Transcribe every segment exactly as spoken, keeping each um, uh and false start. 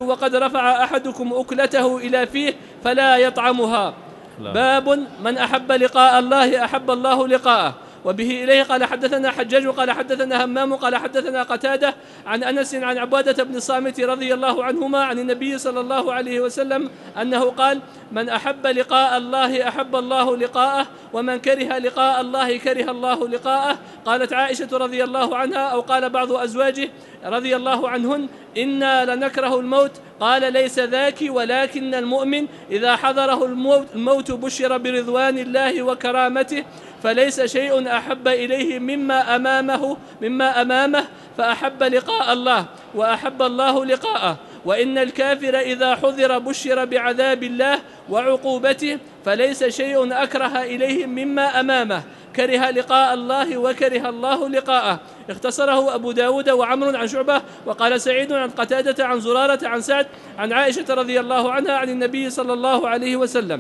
وقد رفع أحدكم أكلته إلى فيه فلا يطعمها. باب من أحب لقاء الله أحب الله لقاءه. وبه إليه قال حدثنا حجاج قال حدثنا همام قال حدثنا قتادة عن أنس عن عبادة بن الصامت رضي الله عنهما عن النبي صلى الله عليه وسلم أنه قال: من أحب لقاء الله أحب الله لقاءه، ومن كره لقاء الله كره الله لقاءه. قالت عائشة رضي الله عنها أو قال بعض أزواجه رضي الله عنهن: إنا لنكره الموت. قال: ليس ذاك، ولكن المؤمن إذا حضره الموت, الموت بشر برضوان الله وكرامته، فليس شيء أحب إليه مما أمامه مما أمامه فأحب لقاء الله وأحب الله لقاءه. وإن الكافر إذا حضر بشر بعذاب الله وعقوبته، فليس شيء أكره إليه مما أمامه، كره لقاء الله وكره الله لقاءه. اختصره أبو داود وعمر عن شعبة. وقال سعيد عن قتادة عن زرارة عن سعد عن عائشة رضي الله عنها عن النبي صلى الله عليه وسلم.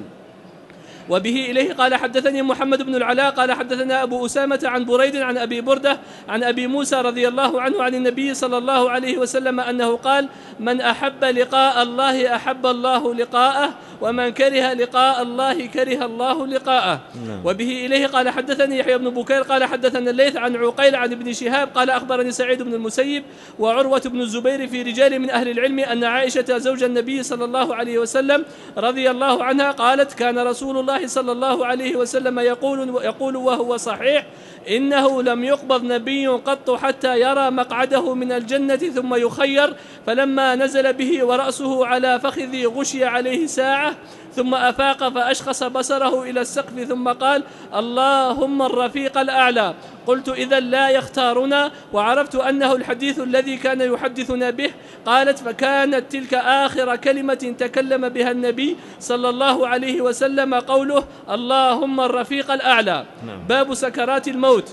وبه إليه قال حدثني محمد بن العلاء قال حدثنا أبو أسامة عن بريد عن أبي بردة عن أبي موسى رضي الله عنه عن النبي صلى الله عليه وسلم أنه قال: من أحب لقاء الله أحب الله لقاءه، ومن كره لقاء الله كره الله لقاءه. وبه إليه قال حدثني يحيى بن بكير قال حدثنا الليث عن عقيل عن ابن شهاب قال أخبرني سعيد بن المسيب وعروة بن الزبير في رجال من أهل العلم أن عائشة زوج النبي صلى الله عليه وسلم رضي الله عنها قالت: كان رسول الله صلى الله عليه وسلم يقول, يقول وهو صحيح: إنه لم يقبض نبي قط حتى يرى مقعده من الجنة ثم يخير. فلما نزل به ورأسه على فخذي غشي عليه ساعة ثم أفاق فأشخص بصره إلى السقف ثم قال: اللهم الرفيق الأعلى. قلت: إذا لا يختارنا؟ وعرفت أنه الحديث الذي كان يحدثنا به. قالت: فكانت تلك آخر كلمة تكلم بها النبي صلى الله عليه وسلم قوله: اللهم الرفيق الأعلى. باب سكرات الموت.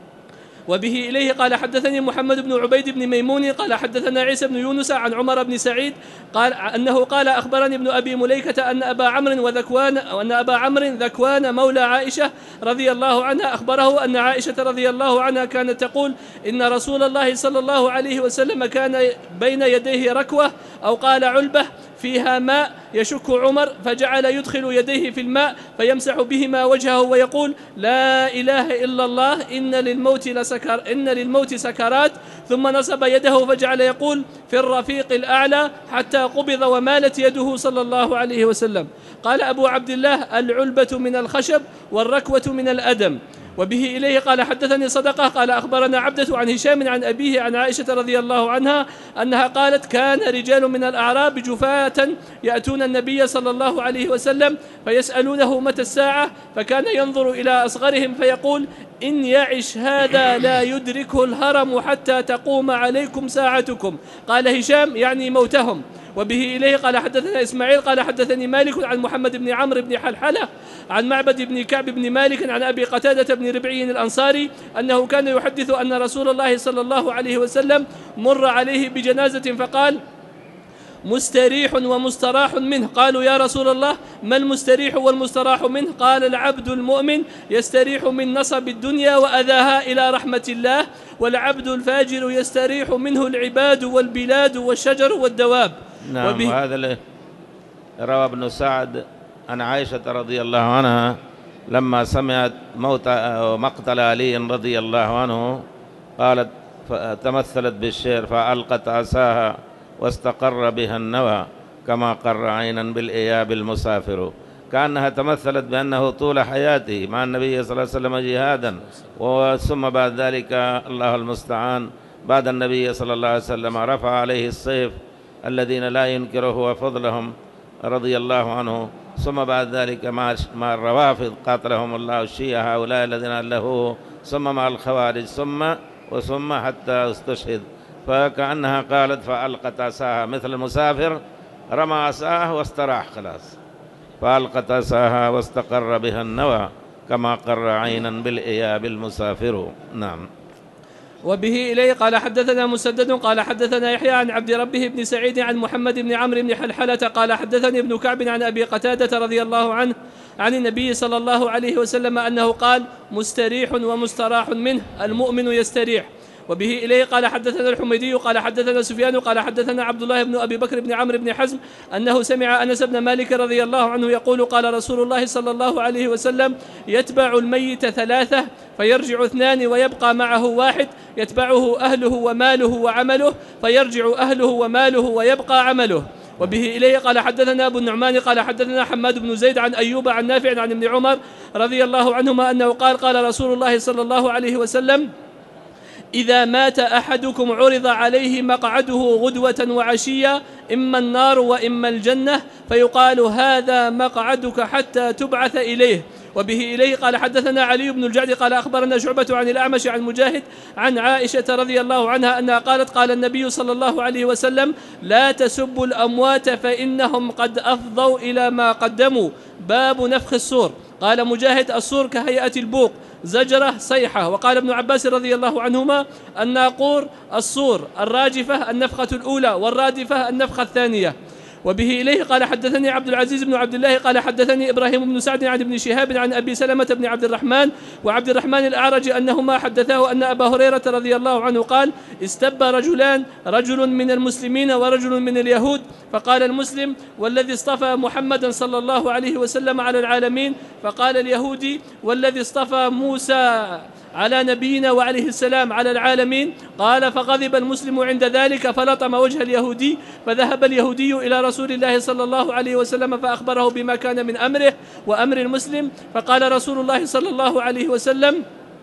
وبه إليه قال حدثني محمد بن عبيد بن ميمون قال حدثنا عيسى بن يونس عن عمر بن سعيد قال أنه قال: أخبرني ابن أبي مليكة أن أبا عمرو وذكوان وأن أبا عمرو ذكوان مولى عائشة رضي الله عنها أخبره أن عائشة رضي الله عنها كانت تقول: إن رسول الله صلى الله عليه وسلم كان بين يديه ركوة أو قال علبة فيها ماء يشك عمر، فجعل يدخل يديه في الماء فيمسح بهما وجهه ويقول: لا إله إلا الله، إن للموت لسكر إن للموت سكرات. ثم نصب يده فجعل يقول: في الرفيق الأعلى، حتى قبض ومالت يده صلى الله عليه وسلم. قال أبو عبد الله: العلبة من الخشب والركوة من الأدم. وبه إليه قال حدثني صدقة قال أخبرنا عبدة عن هشام عن أبيه عن عائشة رضي الله عنها أنها قالت: كان رجال من الأعراب جفاة يأتون النبي صلى الله عليه وسلم فيسألونه متى الساعة، فكان ينظر إلى أصغرهم فيقول: إن يعش هذا لا يدركه الهرم حتى تقوم عليكم ساعتكم. قال هشام: يعني موتهم. وبه إليه قال حدثنا إسماعيل قال حدثني مالك عن محمد بن عمرو بن حلحلة عن معبد بن كعب بن مالك عن أبي قتادة بن ربعي الأنصاري أنه كان يحدث أن رسول الله صلى الله عليه وسلم مر عليه بجنازة فقال: مستريح ومستراح منه. قالوا: يا رسول الله، ما المستريح والمستراح منه؟ قال: العبد المؤمن يستريح من نصب الدنيا وأذاها إلى رحمة الله، والعبد الفاجر يستريح منه العباد والبلاد والشجر والدواب. نعم. وهذا روى ابن سعد عن عائشة رضي الله عنها لما سمعت موت مقتل علي رضي الله عنه قالت: تمثلت بالشعر: فألقت عصاها واستقر بها النوى كما قر عينا بالإياب المسافر. كأنها تمثلت بأنه طول حياته مع النبي صلى الله عليه وسلم جهادا، ثم بعد ذلك الله المستعان بعد النبي صلى الله عليه وسلم رفع عليه السيف الذين لا ينكره وفضلهم رضي الله عنه، ثم بعد ذلك مع الروافض قاتلهم الله الشيعة هؤلاء الذين ألهوه، ثم مع الخوارج، ثم وثم حتى استشهد. فكأنها قالت: فألقت عصاها، مثل المسافر رمى عصاه واستراح خلاص، فألقت عصاها واستقر بها النوى كما قر عينا بالإياب المسافر. نعم. وبه إليه قال حدثنا مسدد قال حدثنا يحيى عن عبد ربه بن سعيد عن محمد بن عمرو بن حلحلة قال حدثني ابن كعب عن أبي قتادة رضي الله عنه عن النبي صلى الله عليه وسلم أنه قال: مستريح ومستراح منه، المؤمن يستريح وبه إليه قال حدثنا الحميدي قال حدثنا سفيان قال حدثنا عبد الله بن أبي بكر بن عمرو بن حزم أنه سمع أنس بن مالك رضي الله عنه يقول قال رسول الله صلى الله عليه وسلم يتبع الميت ثلاثة فيرجع اثنان ويبقى معه واحد يتبعه أهله وماله وعمله فيرجع أهله وماله ويبقى عمله. وبه إليه قال حدثنا أبو النعمان قال حدثنا حماد بن زيد عن أيوب عن نافع عن ابن عمر رضي الله عنهما أنه قال قال رسول الله صلى الله عليه وسلم إذا مات أحدكم عرض عليه مقعده غدوة وعشية إما النار وإما الجنة فيقال هذا مقعدك حتى تبعث إليه. وبه إليه قال حدثنا علي بن الجعد قال أخبرنا شعبة عن الأعمش عن مجاهد عن عائشة رضي الله عنها أنها قالت قال النبي صلى الله عليه وسلم لا تسبوا الأموات فإنهم قد أفضوا إلى ما قدموا. باب نفخ الصور. قال مجاهد الصور كهيئة البوق زجرة صيحة. وقال ابن عباس رضي الله عنهما الناقور الصور الراجفة النفخة الأولى والرادفة النفخة الثانية. وبه إليه قال حدثني عبد العزيز بن عبد الله قال حدثني إبراهيم بن سعد عن ابن شهاب عن أبي سلمة بن عبد الرحمن وعبد الرحمن الأعرج أنهما حدثاه أن أبا هريرة رضي الله عنه قال استب رجلان رجل من المسلمين ورجل من اليهود فقال المسلم والذي اصطفى محمدا صلى الله عليه وسلم على العالمين فقال اليهودي والذي اصطفى موسى على نبينا وعليه السلام على العالمين. قال فغضب المسلم عند ذلك فلطم وجه اليهودي فذهب اليهودي إلى رسول الله صلى الله عليه وسلم فأخبره بما كان من أمره وأمر المسلم فقال رسول الله صلى الله عليه وسلم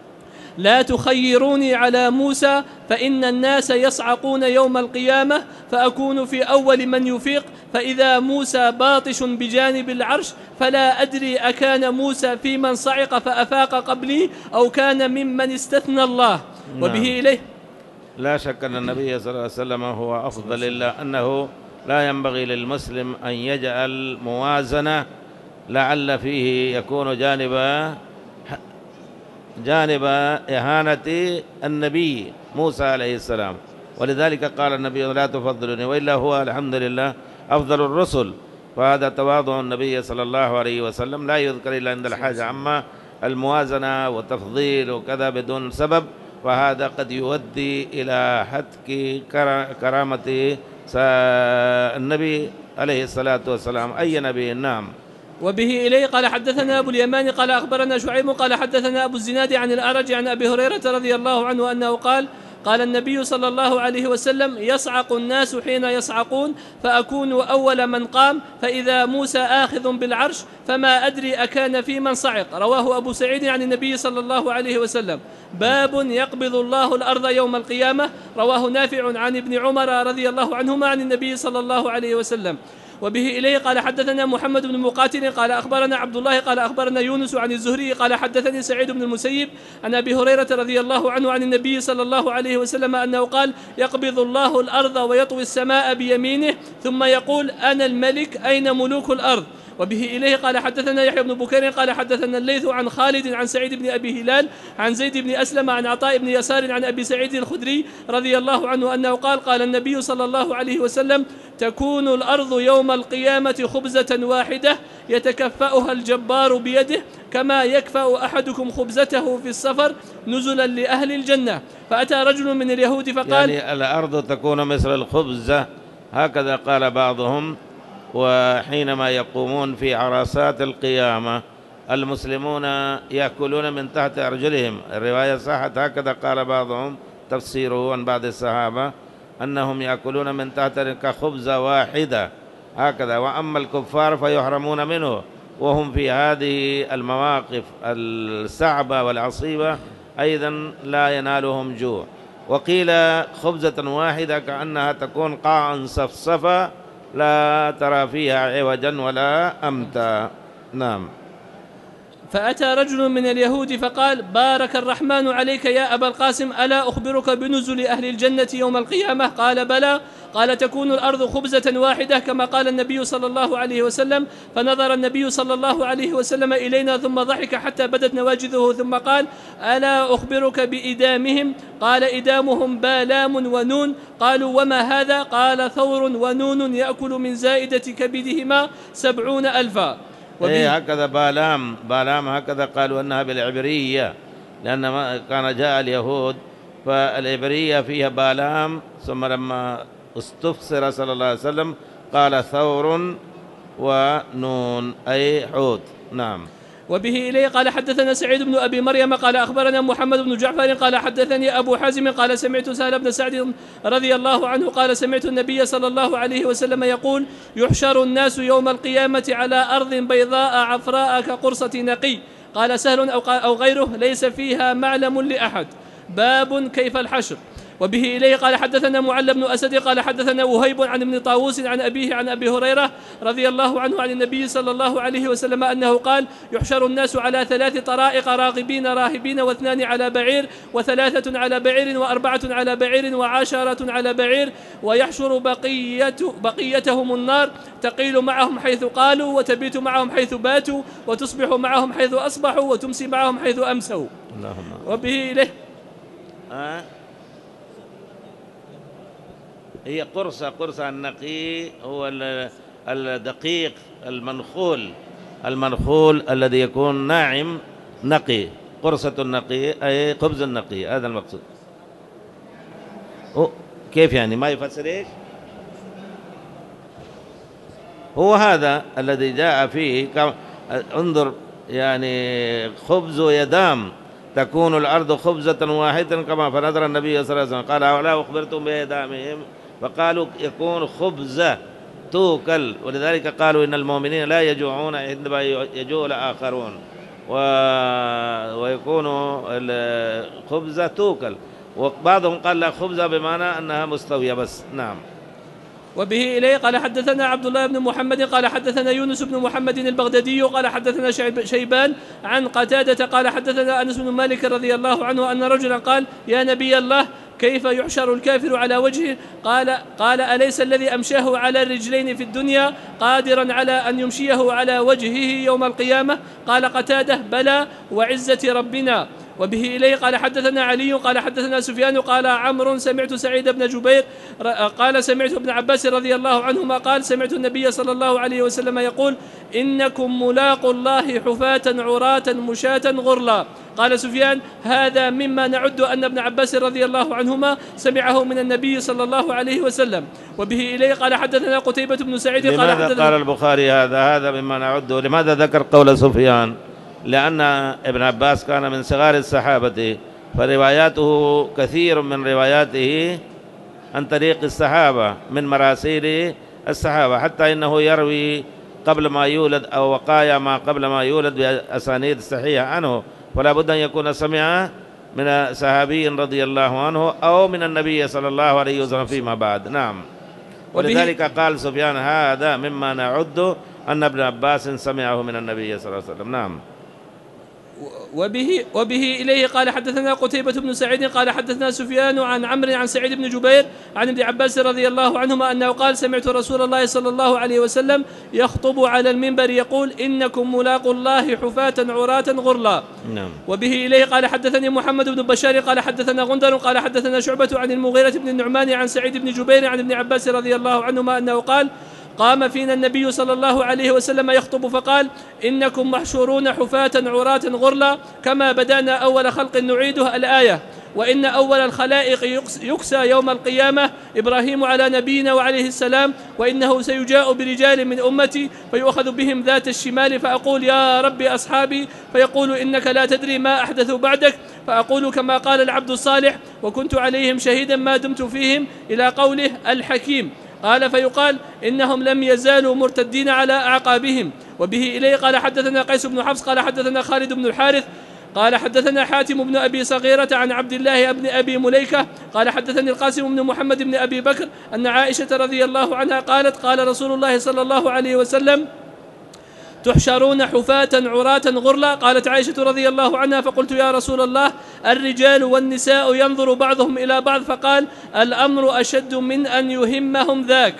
لا تخيروني على موسى فإن الناس يصعقون يوم القيامة فأكون في أول من يفيق فإذا موسى باطش بجانب العرش فلا أدري أكان موسى في من صعق فأفاق قبلي أو كان ممن استثنى الله. نعم. وبه إليه لا شك أن النبي صلى الله عليه وسلم هو أفضل إلا أنه لا ينبغي للمسلم أن يجعل موازنة لعل فيه يكون جانب جانب إهانة النبي موسى عليه السلام. ولذلك قال النبي لا تفضلني وإلا هو الحمد لله أفضل الرسل. فهذا تواضع النبي صلى الله عليه وسلم لا يذكر إلا عند الحاجة. أما الموازنة والتفضيل وكذا بدون سبب فهذا قد يؤدي إلى هتك كرامة النبي عليه الصلاة والسلام أي نبي. نعم. وبه إليه قال حدثنا أبو اليمان قال أخبرنا شعيب قال حدثنا أبو الزناد عن الأعرج عن أبي هريرة رضي الله عنه أنه قال قال النبي صلى الله عليه وسلم يصعق الناس حين يصعقون فأكون أول من قام فإذا موسى آخذ بالعرش فما أدري أكان في من صعق. رواه أبو سعيد عن النبي صلى الله عليه وسلم. باب يقبض الله الأرض يوم القيامة. رواه نافع عن ابن عمر رضي الله عنهما عن النبي صلى الله عليه وسلم. وبه إليه قال حدثنا محمد بن مقاتل قال أخبرنا عبد الله قال أخبرنا يونس عن الزهري قال حدثني سعيد بن المسيب عن أبي هريرة رضي الله عنه عن النبي صلى الله عليه وسلم أنه قال يقبض الله الأرض ويطوي السماء بيمينه ثم يقول أنا الملك أين ملوك الأرض. وبه إليه قال حدثنا يحيى بن بكير قال حدثنا الليث عن خالد عن سعيد بن أبي هلال عن زيد بن أسلم عن عطاء بن يسار عن أبي سعيد الخدري رضي الله عنه أنه قال قال النبي صلى الله عليه وسلم تكون الأرض يوم القيامة خبزة واحدة يتكفأها الجبار بيده كما يكفأ أحدكم خبزته في السفر نزلا لأهل الجنة. فأتى رجل من اليهود فقال يعني الأرض تكون مثل الخبزة هكذا قال بعضهم. وحينما يقومون في عرصات القيامة المسلمون يأكلون من تحت أرجلهم. الرواية صحت هكذا قال بعضهم تفسيره عن بعض الصحابة أنهم يأكلون من تحت كخبزة واحدة هكذا. وأما الكفار فيحرمون منه وهم في هذه المواقف الصعبة والعصيبة أيضا لا ينالهم جوع. وقيل خبزة واحدة كأنها تكون قاعا صفصفا لا ترى فيها عوجا ولا أمتا. نعم. فأتى رجل من اليهود فقال بارك الرحمن عليك يا أبا القاسم ألا أخبرك بنزل أهل الجنة يوم القيامة؟ قال بلى. قال تكون الأرض خبزة واحدة كما قال النبي صلى الله عليه وسلم. فنظر النبي صلى الله عليه وسلم إلينا ثم ضحك حتى بدت نواجذه ثم قال ألا أخبرك بإدامهم؟ قال إدامهم بالام ونون. قالوا وما هذا؟ قال ثور ونون يأكل من زائدة كبدهما سبعون ألفا. إيه هكذا بالام بالام هكذا قالوا أنها بالعبرية لأن ما كان جاء اليهود فالعبرية فيها بالام، ثم لما استفسر صلى الله عليه وسلم قال ثور ونون أي حوت. نعم. وبه إليه قال حدثنا سعيد بن أبي مريم قال أخبرنا محمد بن جعفر قال حدثني أبو حازم قال سمعت سهل بن سعد رضي الله عنه قال سمعت النبي صلى الله عليه وسلم يقول يحشر الناس يوم القيامة على أرض بيضاء عفراء كقرصة نقي. قال سهل أو غيره ليس فيها معلم لأحد. باب كيف الحشر. وبه إليه قال حدثنا معل بن أسد قال حدثنا وهيب عن ابن طاووس عن أبيه عن أبي هريرة رضي الله عنه عن النبي صلى الله عليه وسلم أنه قال يحشر الناس على ثلاث طرائق راغبين راهبين واثنان على بعير وثلاثة على بعير وأربعة على بعير وعشرة على بعير ويحشر بقية بقيتهم النار تقيل معهم حيث قالوا وتبيت معهم حيث باتوا وتصبح معهم حيث أصبحوا وتمسي معهم حيث أمسوا. وبه إليه أه؟ هي قرصة قرصة النقي هو الدقيق المنخول المنخول الذي يكون ناعم نقي. قرصة النقي أي خبز النقي، هذا المقصود. كيف يعني ما يفسر إيش؟ هو هذا الذي جاء فيه انظر يعني خبز يدام تكون الأرض خبزة واحدة كما فنظر النبي صلى الله عليه وسلم قال أولا أخبرتم بيدامهم فقالوا يكون خبزة توكل، ولذلك قالوا إن المؤمنين لا يجوعون عندما يجوع الآخرون و... ويكون الخبزة توكل، وبعضهم قال لا خبزة بمعنى أنها مستوية بس. نعم. وبه إليه قال حدثنا عبد الله بن محمد قال حدثنا يونس بن محمد البغدادي قال حدثنا شيبان عن قتادة قال حدثنا أنس بن مالك رضي الله عنه أن رجلا قال يا نبي الله كيف يحشر الكافر على وجهه؟ قال قال أليس الذي أمشاه على الرجلين في الدنيا قادرا على أن يمشيه على وجهه يوم القيامة؟ قال قتادة بلى وعزة ربنا. وبه إليه قال حدثنا علي قال حدثنا سفيان قال عمرو سمعت سعيد بن جبير قال سمعت ابن عباس رضي الله عنهما قال سمعت النبي صلى الله عليه وسلم يقول إنكم ملاقوا الله حفاة عراة مشاة غرلا. قال سفيان هذا مما نعد أن ابن عباس رضي الله عنهما سمعه من النبي صلى الله عليه وسلم. وبه إليه قال حدثنا قتيبة بن سعيد قال لماذا حدثنا قال البخاري هذا هذا مما نعده؟ لماذا ذكر قول سفيان؟ لأن ابن عباس كان من صغار الصحابة فرواياته كثير من رواياته عن طريق الصحابة من مراسيل الصحابة، حتى إنه يروي قبل ما يولد أو وقايا ما قبل ما يولد بأسانيد صحيحة عنه، فلا بد أن يكون سمع من صحابي رضي الله عنه أو من النبي صلى الله عليه وسلم فيما بعد. نعم. ولذلك قال سفيان هذا مما نعد أن ابن عباس سمعه من النبي صلى الله عليه وسلم. نعم. وبه, وبه إليه قال حدثنا قتيبة بن سعيد قال حدثنا سفيان عن عمرو عن سعيد بن جبير عن ابن عباس رضي الله عنهما أنه قال سمعت رسول الله صلى الله عليه وسلم يخطب على المنبر يقول إنكم ملاقوا الله حفاة عراة غرلا. نعم. وبه إليه قال حدثني محمد بن بشار قال حدثنا غندر قال حدثنا شعبة عن المغيرة بن النعمان عن سعيد بن جبير عن ابن عباس رضي الله عنهما أنه قال قام فينا النبي صلى الله عليه وسلم يخطب فقال إنكم محشورون حفاة عراة غرلا كما بدأنا أول خلق نعيده الآية. وإن أول الخلائق يكسى يوم القيامة إبراهيم على نبينا وعليه السلام، وإنه سيجاء برجال من أمتي فيؤخذ بهم ذات الشمال فأقول يا رب أصحابي فيقول إنك لا تدري ما أحدثوا بعدك، فأقول كما قال العبد الصالح وكنت عليهم شهيدا ما دمت فيهم إلى قوله الحكيم. قال فيقال إنهم لم يزالوا مرتدين على أعقابهم. وبه إليه قال حدثنا قيس بن حفص قال حدثنا خالد بن الحارث قال حدثنا حاتم بن أبي صغيرة عن عبد الله بن أبي مليكة قال حدثني القاسم بن محمد بن أبي بكر أن عائشة رضي الله عنها قالت قال رسول الله صلى الله عليه وسلم تحشرون حفاة عراة غرلا. قالت عائشة رضي الله عنها فقلت يا رسول الله الرجال والنساء ينظر بعضهم إلى بعض، فقال الأمر أشد من أن يهمهم ذاك.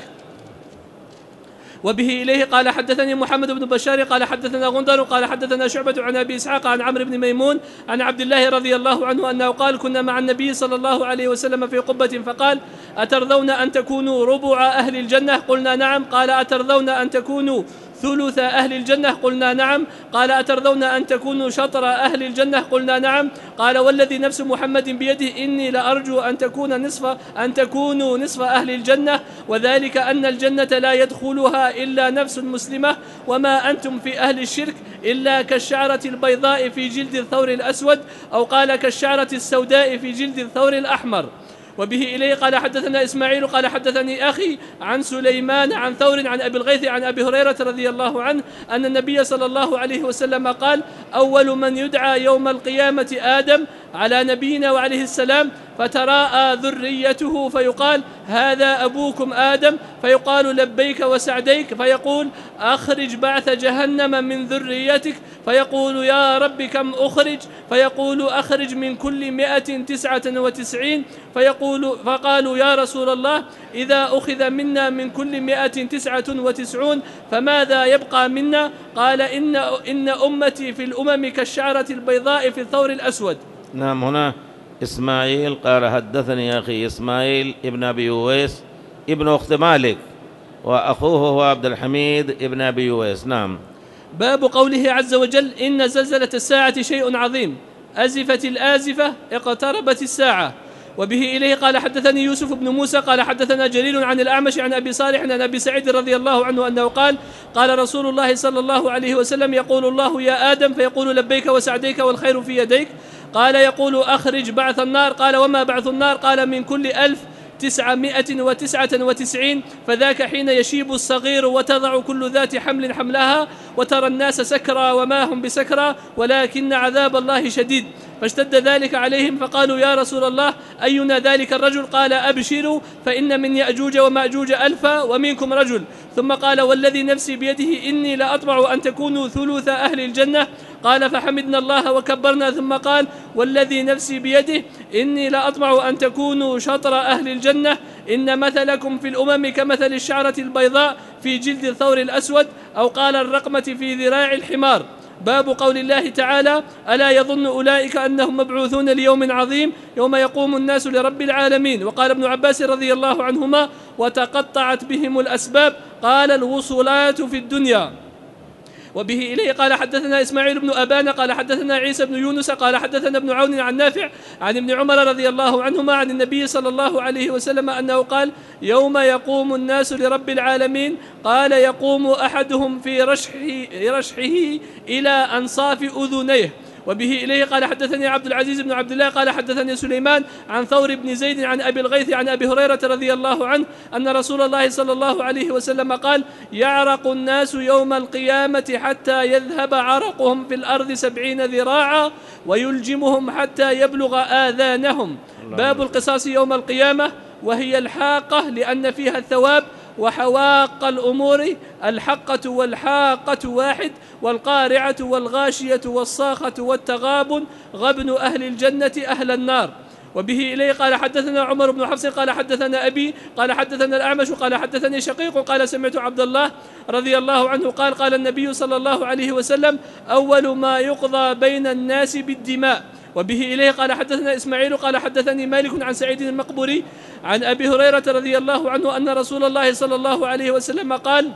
وبه إليه قال حدثني محمد بن بشار قال حدثنا غندر قال حدثنا شعبة عن أبي إسحاق عن عمرو بن ميمون عن عبد الله رضي الله عنه أنه قال كنا مع النبي صلى الله عليه وسلم في قبة فقال أترضون أن تكونوا ربع أهل الجنة؟ قلنا نعم. قال أترضون أن تكونوا ثلث أهل الجنة؟ قلنا نعم. قال أترضون أن تكونوا شطر أهل الجنة؟ قلنا نعم. قال والذي نفس محمد بيده إني لأرجو أن تكون نصف أن تكونوا نصف أهل الجنة، وذلك أن الجنة لا يدخلها إلا نفس مسلمة، وما أنتم في أهل الشرك إلا كالشعرة البيضاء في جلد الثور الأسود، أو قال كالشعرة السوداء في جلد الثور الأحمر. وبه إليه قال حدثنا إسماعيل قال حدثني أخي عن سليمان عن ثور عن أبي الغيث عن أبي هريرة رضي الله عنه أن النبي صلى الله عليه وسلم قال أول من يدعى يوم القيامة آدم على نبينا وعليه السلام، فتراءى ذريته فيقال هذا أبوكم آدم، فيقال لبيك وسعديك، فيقول أخرج بعث جهنم من ذريتك، فيقول يا رب كم أخرج؟ فيقول أخرج من كل مائة تسعة وتسعين، فيقول فقالوا يا رسول الله إذا أخذ منا من كل مائة تسعة وتسعون فماذا يبقى منا؟ قال إن, إن أمتي في الأمم كالشعرة البيضاء في الثور الأسود. نعم. هنا إسماعيل قال حدثني أخي إسماعيل ابن أبي أويس ابن أخت مالك، وأخوه هو عبد الحميد ابن أبي أويس. نعم. باب قوله عز وجل إن زلزلة الساعة شيء عظيم، أزفت الآزفة اقتربت الساعة. وبه إليه قال حدثني يوسف بن موسى قال حدثنا جرير عن الأعمش عن أبي صالح عن أبي سعيد رضي الله عنه أنه قال قال رسول الله صلى الله عليه وسلم يقول الله يا آدم فيقول لبيك وسعديك والخير في يديك. قال يقول أخرج بعث النار. قال وما بعث النار؟ قال من كل ألف تسعمائة وتسعة وتسعين، فذاك حين يشيب الصغير وتضع كل ذات حمل حملها، وترى الناس سكرى وما هم بسكرى ولكن عذاب الله شديد. فاشتد ذلك عليهم فقالوا يا رسول الله أينا ذلك الرجل؟ قال أبشروا فإن من يأجوج ومأجوج ألفا ومنكم رجل. ثم قال والذي نفسي بيده إني لأطمع أن تكونوا ثلث أهل الجنة. قال فحمدنا الله وكبرنا. ثم قال والذي نفسي بيده إني لأطمع أن تكونوا شطر أهل الجنة. إن مثلكم في الأمم كمثل الشعرة البيضاء في جلد الثور الأسود، أو قال الرقمة في ذراع الحمار. باب قول الله تعالى ألا يظن أولئك أنهم مبعوثون ليوم عظيم يوم يقوم الناس لرب العالمين. وقال ابن عباس رضي الله عنهما وتقطعت بهم الأسباب، قال الوصولات في الدنيا. وبه إليه قال حدثنا إسماعيل بن أبان قال حدثنا عيسى بن يونس قال حدثنا ابن عون عن نافع عن ابن عمر رضي الله عنهما عن النبي صلى الله عليه وسلم أنه قال يوم يقوم الناس لرب العالمين قال يقوم أحدهم في رشحه, رشحه إلى أنصاف أذنيه. وبه إليه قال حدثني عبد العزيز بن عبد الله قال حدثني سليمان عن ثور بن زيد عن أبي الغيث عن أبي هريرة رضي الله عنه أن رسول الله صلى الله عليه وسلم قال يعرق الناس يوم القيامة حتى يذهب عرقهم في الأرض سبعين ذراعا ويلجمهم حتى يبلغ آذانهم. باب القصاص يوم القيامة، وهي الحاقة لأن فيها الثواب، وحواق الأمور الحقة والحاقة واحد، والقارعة والغاشية والصاخة والتغابن غبن أهل الجنة أهل النار. وبه إليه قال حدثنا عمر بن حفص قال حدثنا أبي قال حدثنا الأعمش قال حدثني شقيق قال سمعت عبد الله رضي الله عنه قال قال النبي صلى الله عليه وسلم أول ما يقضى بين الناس بالدماء. وبه إليه قال حدثنا إسماعيل قال حدثني مالك عن سعيد المقبوري عن أبي هريرة رضي الله عنه أن رسول الله صلى الله عليه وسلم قال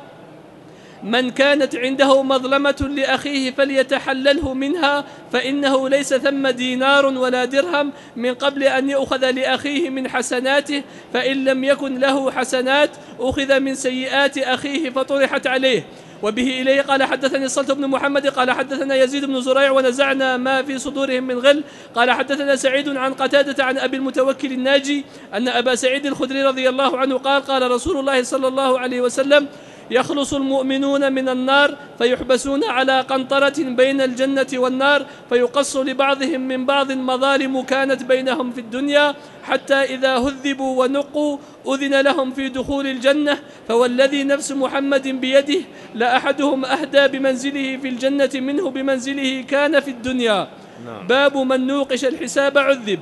من كانت عنده مظلمة لأخيه فليتحلله منها فإنه ليس ثم دينار ولا درهم من قبل أن يأخذ لأخيه من حسناته، فإن لم يكن له حسنات أخذ من سيئات أخيه فطرحت عليه. وبه إليه قال حدثني الصلت بن محمد قال حدثنا يزيد بن زريع ونزعنا ما في صدورهم من غل. قال حدثنا سعيد عن قتادة عن أبي المتوكل الناجي أن أبا سعيد الخدري رضي الله عنه قال قال رسول الله صلى الله عليه وسلم يخلص المؤمنون من النار فيحبسون على قنطرة بين الجنة والنار فيقص لبعضهم من بعض مظالم كانت بينهم في الدنيا حتى إذا هذبوا ونقوا أذن لهم في دخول الجنة، فوالذي نفس محمد بيده لأحدهم أهدى بمنزله في الجنة منه بمنزله كان في الدنيا. باب من نوقش الحساب عذب.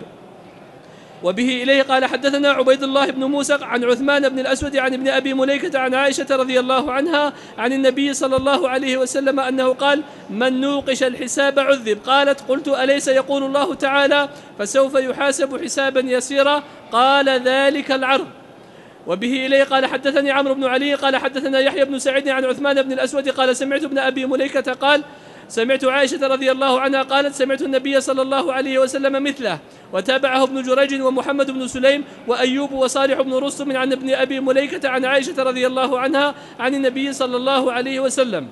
وبه إليه قال حدثنا عبيد الله بن موسى عن عثمان بن الأسود عن ابن أبي مليكة عن عائشة رضي الله عنها عن النبي صلى الله عليه وسلم أنه قال من نوقش الحساب عذب. قالت قلت أليس يقول الله تعالى فسوف يحاسب حسابا يسيرا؟ قال ذلك العرض. وبه إليه قال حدثني عمرو بن علي قال حدثنا يحيى بن سعيد عن عثمان بن الأسود قال سمعت ابن أبي مليكة قال سمعت عائشة رضي الله عنها قالت سمعت النبي صلى الله عليه وسلم مثله. وتابعه ابن جريج ومحمد بن سليم وأيوب وصالح بن رستم عن ابن أبي مليكة عن عائشة رضي الله عنها عن النبي صلى الله عليه وسلم.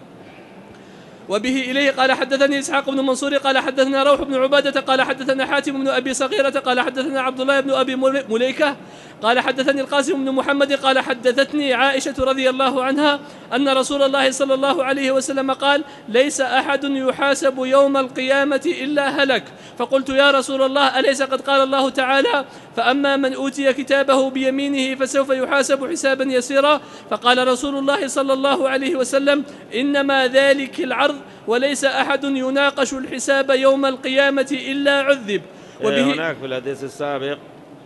وبه إليه قال حدثني إسحاق بن منصور قال حدثنا روح بن عبادة قال حدثنا حاتم بن أبي صغيرة قال حدثنا عبد الله بن أبي مليكة قال حدثني القاسم بن محمد قال حدثتني عائشة رضي الله عنها أن رسول الله صلى الله عليه وسلم قال ليس أحد يحاسب يوم القيامة إلا هلك. فقلت يا رسول الله أليس قد قال الله تعالى فأما من أوتي كتابه بيمينه فسوف يحاسب حسابا يسيرا؟ فقال رسول الله صلى الله عليه وسلم إنما ذلك العرض وليس أحد يناقش الحساب يوم القيامة إلا عذب. وبه هناك في الحديث السابق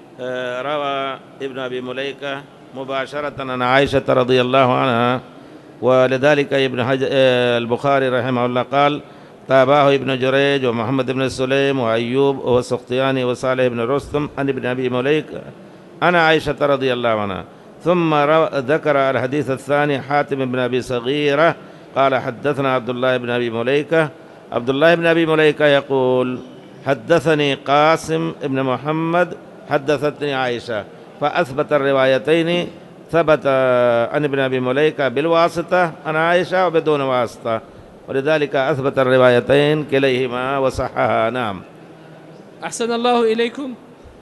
روى ابن أبي مليكة مباشرة عن عائشة رضي الله عنها، ولذلك ابن البخاري رحمه الله قال تابعه ابن جريج ومحمد بن سليم وأيوب والسختياني وصالح بن رستم عن ابن أبي مليكة عن عائشة رضي الله عنها. ثم ذكر الحديث الثاني حاتم بن أبي صغيرة قال حدثنا عبد الله بن أبي مليكة. عبد الله بن أبي مليكة يقول حدثني قاسم بن محمد حدثتني عائشة، فأثبت الروايتين، ثبت عن ابن أبي مليكة بالواسطة عن عائشة وبدون واسطة، ولذلك أثبت الروايتين كليهما وصحها. نعم. أحسن الله إليكم.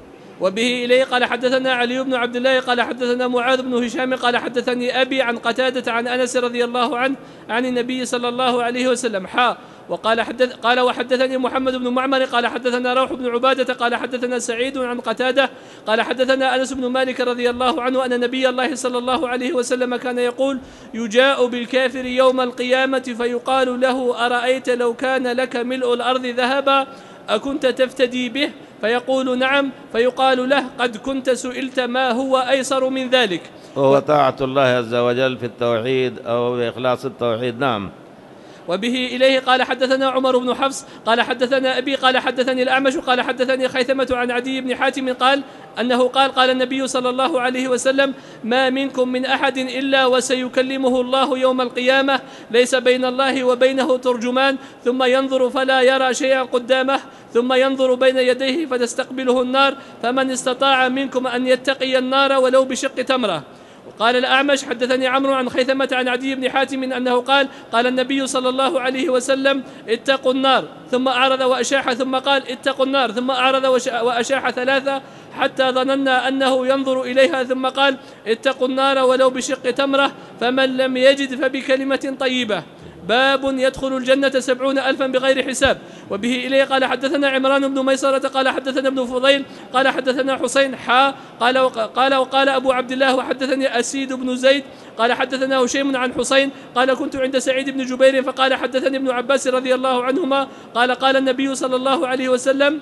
وبه إليه قال حدثنا علي بن عبد الله قال حدثنا معاذ بن هشام قال حدثني أبي عن قتادة عن أنس رضي الله عنه عن النبي صلى الله عليه وسلم حا وقال حدث قال وحدثني محمد بن معمر قال حدثنا روح بن عبادة قال حدثنا سعيد عن قتادة قال حدثنا أنس بن مالك رضي الله عنه أن نبي الله صلى الله عليه وسلم كان يقول يجاء بالكافر يوم القيامة فيقال له أرأيت لو كان لك ملء الأرض ذهبا أكنت تفتدي به؟ فيقول نعم، فيقال له قد كنت سئلت ما هو أيسر من ذلك. وهو طاعة الله عز وجل في التوحيد أو بإخلاص التوحيد. نعم. وبه إليه قال حدثنا عمر بن حفص قال حدثنا أبي قال حدثني الأعمش قال حدثني خيثمة عن عدي بن حاتم قال أنه قال قال النبي صلى الله عليه وسلم ما منكم من أحد إلا وسيكلمه الله يوم القيامة ليس بين الله وبينه ترجمان ثم ينظر فلا يرى شيئا قدامه ثم ينظر بين يديه فتستقبله النار فمن استطاع منكم أن يتقي النار ولو بشق تمرة. قال الأعمش حدثني عمرو عن خيثمة عن عدي بن حاتم أنه قال قال النبي صلى الله عليه وسلم اتقوا النار ثم أعرض وأشاح ثم قال اتقوا النار ثم أعرض وأشاح ثلاثة حتى ظننا أنه ينظر إليها ثم قال اتقوا النار ولو بشق تمرة فمن لم يجد فبكلمة طيبة. باب يدخل الجنة سبعون ألفا بغير حساب. وبه إليه قال حدثنا عمران بن ميسرة قال حدثنا ابن فضيل قال حدثنا حسين حا قال وقال وقال أبو عبد الله وحدثني أسيد بن زيد قال حدثنا هشيم عن حسين قال كنت عند سعيد بن جبير فقال حدثني ابن عباس رضي الله عنهما قال قال النبي صلى الله عليه وسلم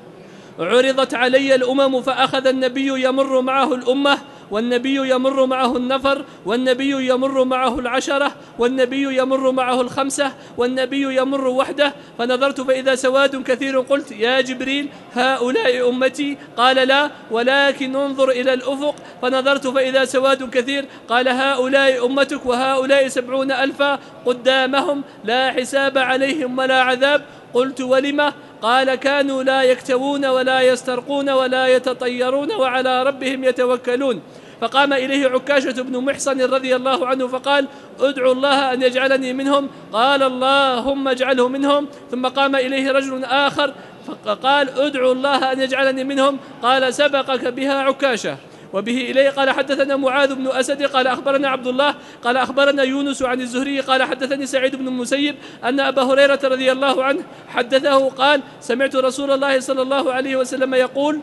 عرضت علي الأمم فأخذ النبي يمر معه الأمة والنبي يمر معه النفر والنبي يمر معه العشرة والنبي يمر معه الخمسة والنبي يمر وحده فنظرت فإذا سواد كثير قلت يا جبريل هؤلاء أمتي قال لا ولكن انظر إلى الأفق فنظرت فإذا سواد كثير قال هؤلاء أمتك وهؤلاء سبعون ألفا قدامهم لا حساب عليهم ولا عذاب. قلت ولما؟ قال كانوا لا يكتوون ولا يسترقون ولا يتطيرون وعلى ربهم يتوكلون. فقام إليه عكاشة بن محصن رضي الله عنه فقال ادعو الله أن يجعلني منهم قال اللهم اجعله منهم. ثم قام إليه رجل آخر فقال ادعو الله أن يجعلني منهم قال سبقك بها عكاشة. وبه إليه قال حدثنا معاذ بن أسد قال أخبرنا عبد الله قال أخبرنا يونس عن الزهري قال حدثني سعيد بن المسيب أن أبا هريرة رضي الله عنه حدثه قال سمعت رسول الله صلى الله عليه وسلم يقول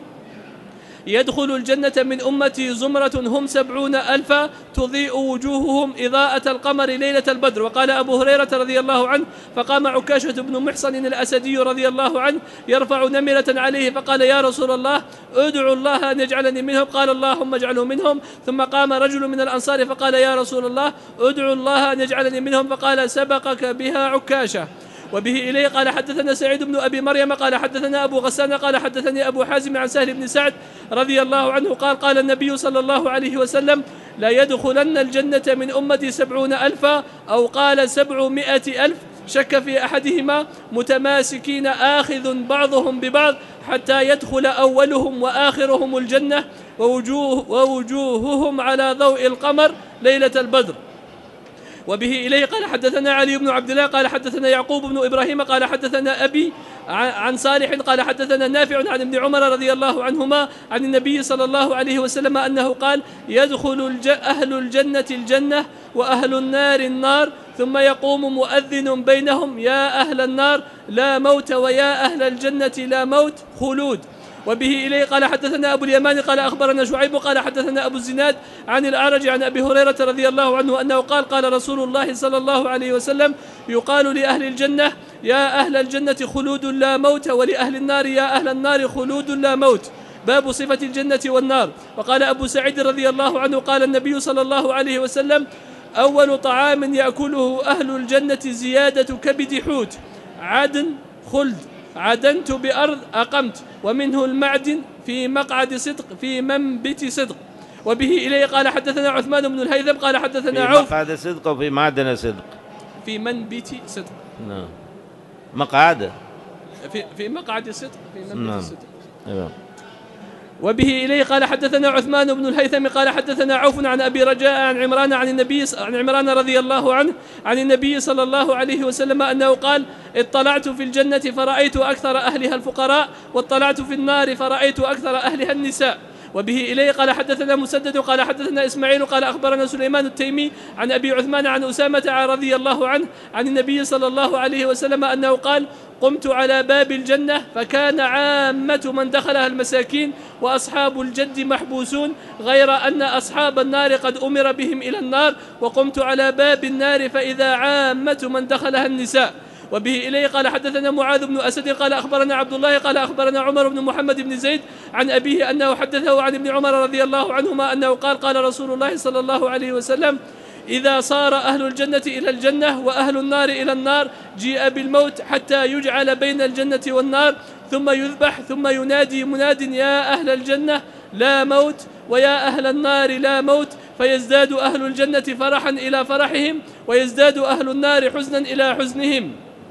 يدخل الجنة من أمتي زمرة هم سبعون ألفا تضيء وجوههم إضاءة القمر ليلة البدر. وقال أبو هريرة رضي الله عنه فقام عكاشة بن محصن الأسدي رضي الله عنه يرفع نمرة عليه فقال يا رسول الله ادعو الله أن يجعلني منهم قال اللهم اجعله منهم. ثم قام رجل من الأنصار فقال يا رسول الله ادعو الله أن يجعلني منهم فقال سبقك بها عكاشة. وبه إليه قال حدثنا سعيد بن أبي مريم قال حدثنا أبو غسان قال حدثني أبو حازم عن سهل بن سعد رضي الله عنه قال قال النبي صلى الله عليه وسلم لا يدخلن الجنة من أمتي سبعون ألفا أو قال سبعمائة ألف شك في أحدهما متماسكين آخذ بعضهم ببعض حتى يدخل أولهم وآخرهم الجنة ووجوه ووجوههم على ضوء القمر ليلة البدر. وبه إليه قال حدثنا علي بن عبد الله قال حدثنا يعقوب بن إبراهيم قال حدثنا أبي عن صالح قال حدثنا نافع عن ابن عمر رضي الله عنهما عن النبي صلى الله عليه وسلم أنه قال يدخل أهل الجنة الجنة وأهل النار النار ثم يقوم مؤذن بينهم يا أهل النار لا موت ويا أهل الجنة لا موت خلود. وبه إليه قال حدثنا أبو اليمان قال أخبرنا شعيب قال حدثنا أبو الزناد عن الأعرج عن أبي هريرة رضي الله عنه أنه قال قال رسول الله صلى الله عليه وسلم يقال لأهل الجنة يا أهل الجنة خلود لا موت ولأهل النار يا أهل النار خلود لا موت. باب صفة الجنة والنار. وقال أبو سعيد رضي الله عنه قال النبي صلى الله عليه وسلم أول طعام يأكله أهل الجنة زيادة كبد حوت عدن خلد عدنت بأرض أقمت ومنه المعدن في مقعد صدق في منبت صدق. وبه إليه قال حدثنا عثمان بن الهيثم قال حدثنا عوف في مقعد صدق وفي معدن صدق في منبت صدق نعم مقعد في في مقعد صدق في منبت نعم. صدق نعم. وبه إليه قال حدثنا عثمان بن الهيثم قال حدثنا عوف عن أبي رجاء عن عمران عن النبي عن عمران رضي الله عنه عن النبي صلى الله عليه وسلم أنه قال اطلعت في الجنة فرأيت أكثر أهلها الفقراء واطلعت في النار فرأيت أكثر أهلها النساء. وبه إليه قال حدثنا مسدد قال حدثنا إسماعيل قال أخبرنا سليمان التيمي عن أبي عثمان عن أسامة رضي الله عنه عن النبي صلى الله عليه وسلم أنه قال قمت على باب الجنة فكان عامة من دخلها المساكين وأصحاب الجد محبوسون غير أن أصحاب النار قد أمر بهم إلى النار وقمت على باب النار فإذا عامة من دخلها النساء. وبه إليه قال حدثنا معاذ بن أسد قال أخبرنا عبد الله قال أخبرنا عمر بن محمد بن زيد عن أبيه أنه حدثه عن ابن عمر رضي الله عنهما أنه قال قال رسول الله صلى الله عليه وسلم إذا صار أهل الجنة إلى الجنة وأهل النار إلى النار جيء بالموت حتى يجعل بين الجنة والنار ثم يذبح ثم ينادي مناد يا أهل الجنة لا موت ويا أهل النار لا موت فيزداد أهل الجنة فرحا إلى فرحهم ويزداد أهل النار حزنا إلى حزنهم.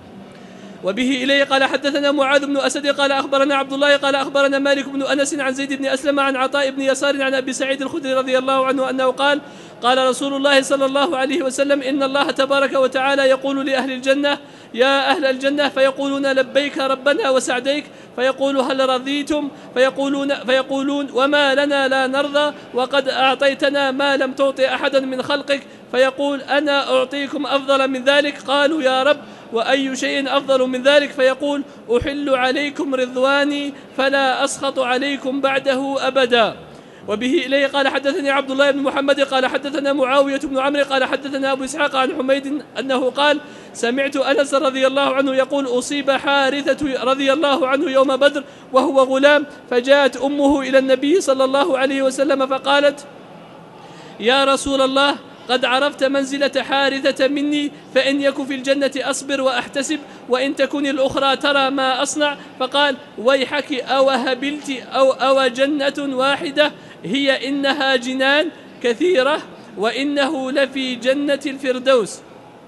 وبه إليه قال حدثنا معاذ بن أسد قال أخبرنا عبد الله قال أخبرنا مالك بن أنس عن زيد بن أسلم عن عطاء بن يسار عن أبي سعيد الخدري رضي الله عنه أنه قال قال رسول الله صلى الله عليه وسلم إن الله تبارك وتعالى يقول لأهل الجنة يا أهل الجنة فيقولون لبيك ربنا وسعديك فيقول هل رضيتم فيقولون, فيقولون وما لنا لا نرضى وقد أعطيتنا ما لم تعطي أحدا من خلقك فيقول أنا أعطيكم أفضل من ذلك قالوا يا رب وأي شيء أفضل من ذلك فيقول أحل عليكم رضواني فلا أسخط عليكم بعده أبدا. وبه إليه قال حدثني عبد الله بن محمد قال حدثنا معاوية بن عمرو قال حدثنا أبو إسحاق عن حميد أنه قال سمعت أنس رضي الله عنه يقول أصيب حارثة رضي الله عنه يوم بدر وهو غلام فجاءت أمه إلى النبي صلى الله عليه وسلم فقالت يا رسول الله قد عرفت منزلة حارثة مني فإن يك في الجنة أصبر وأحتسب وإن تكن الأخرى ترى ما أصنع فقال ويحك أو هبلت أو, أو جنة واحدة هي إنها جنان كثيرة وإنه لفي جنة الفردوس.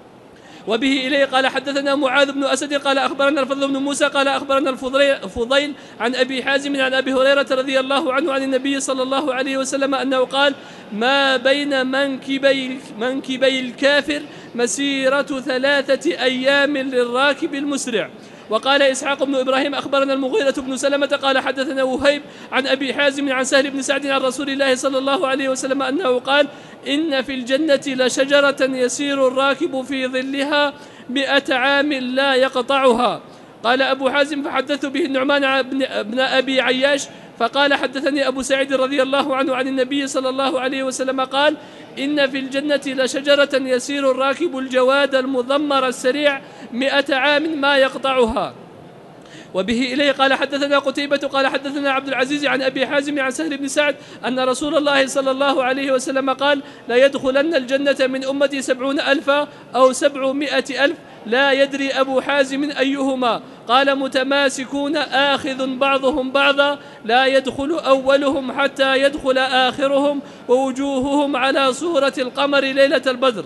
وبه إليه قال حدثنا معاذ بن أسد قال أخبرنا الفضل بن موسى قال أخبرنا الفضيل عن أبي حازم عن أبي هريرة رضي الله عنه عن النبي صلى الله عليه وسلم أنه قال ما بين منكبي, منكبي الكافر مسيرة ثلاثة أيام للراكب المسرع. وقال إسحاق بن إبراهيم أخبرنا المغيرة بن سلمة قال حدثنا وهيب عن أبي حازم عن سهل بن سعد عن رسول الله صلى الله عليه وسلم أنه قال إن في الجنة لشجرة يسير الراكب في ظلها مئة عام لا يقطعها. قال أبو حازم فحدث به النعمان بن أبي عياش فقال حدثني أبو سعيد رضي الله عنه عن النبي صلى الله عليه وسلم قال إن في الجنة لشجرة يسير الراكب الجواد المضمر السريع مئة عام ما يقطعها. وبه إليه قال حدثنا قتيبة قال حدثنا عبد العزيز عن أبي حازم عن سهل بن سعد أن رسول الله صلى الله عليه وسلم قال لا يدخلن الجنة من أمتي سبعون ألفا أو سبعمائة ألف لا يدري أبو حازم أيهما. قال متماسكون آخذ بعضهم بعضا لا يدخل أولهم حتى يدخل آخرهم ووجوههم على صورة القمر ليلة البدر.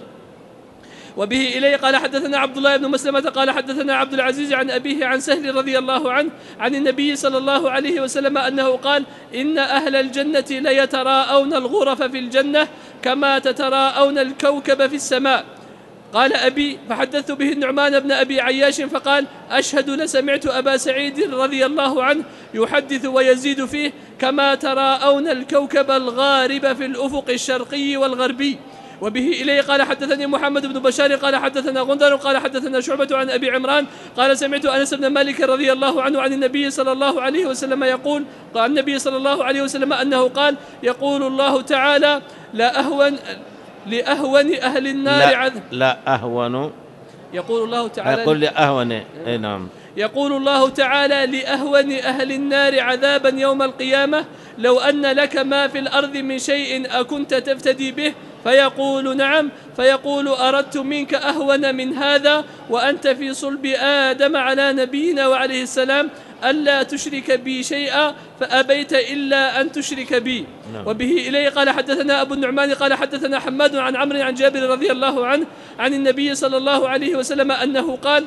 وبه إليه قال حدثنا عبد الله بن مسلمة قال حدثنا عبد العزيز عن أبيه عن سهل رضي الله عنه عن النبي صلى الله عليه وسلم أنه قال إن أهل الجنة ليتراءون الغرف في الجنة كما تتراءون الكوكب في السماء. قال أبي فحدثت به النعمان بن أبي عياش فقال أشهد لسمعت أبا سعيد رضي الله عنه يحدث ويزيد فيه كما تراءون الكوكب الغارب في الأفق الشرقي والغربي. وبه إليه قال حدثني محمد بن بشار قال حدثنا غندر قال حدثنا شعبة عن أبي عمران قال سمعت أنس بن مالك رضي الله عنه عن النبي صلى الله عليه وسلم يقول قال النبي صلى الله عليه وسلم أنه قال يقول الله تعالى لا أهون لأهون أهل النار عذاب لا أهون يقول الله تعالى يقول لأهون أي نعم يقول الله تعالى لأهون أهل النار عذابا يوم القيامة لو أن لك ما في الأرض من شيء أكنت تفتدي به فيقول نعم فيقول أردت منك أهون من هذا وأنت في صلب آدم على نبينا وعليه السلام ألا تشرك بي شيئا فأبيت إلا أن تشرك بي. نعم. وبه إليه قال حدثنا أبو النعمان قال حدثنا حماد عن عمرو عن جابر رضي الله عنه عن النبي صلى الله عليه وسلم أنه قال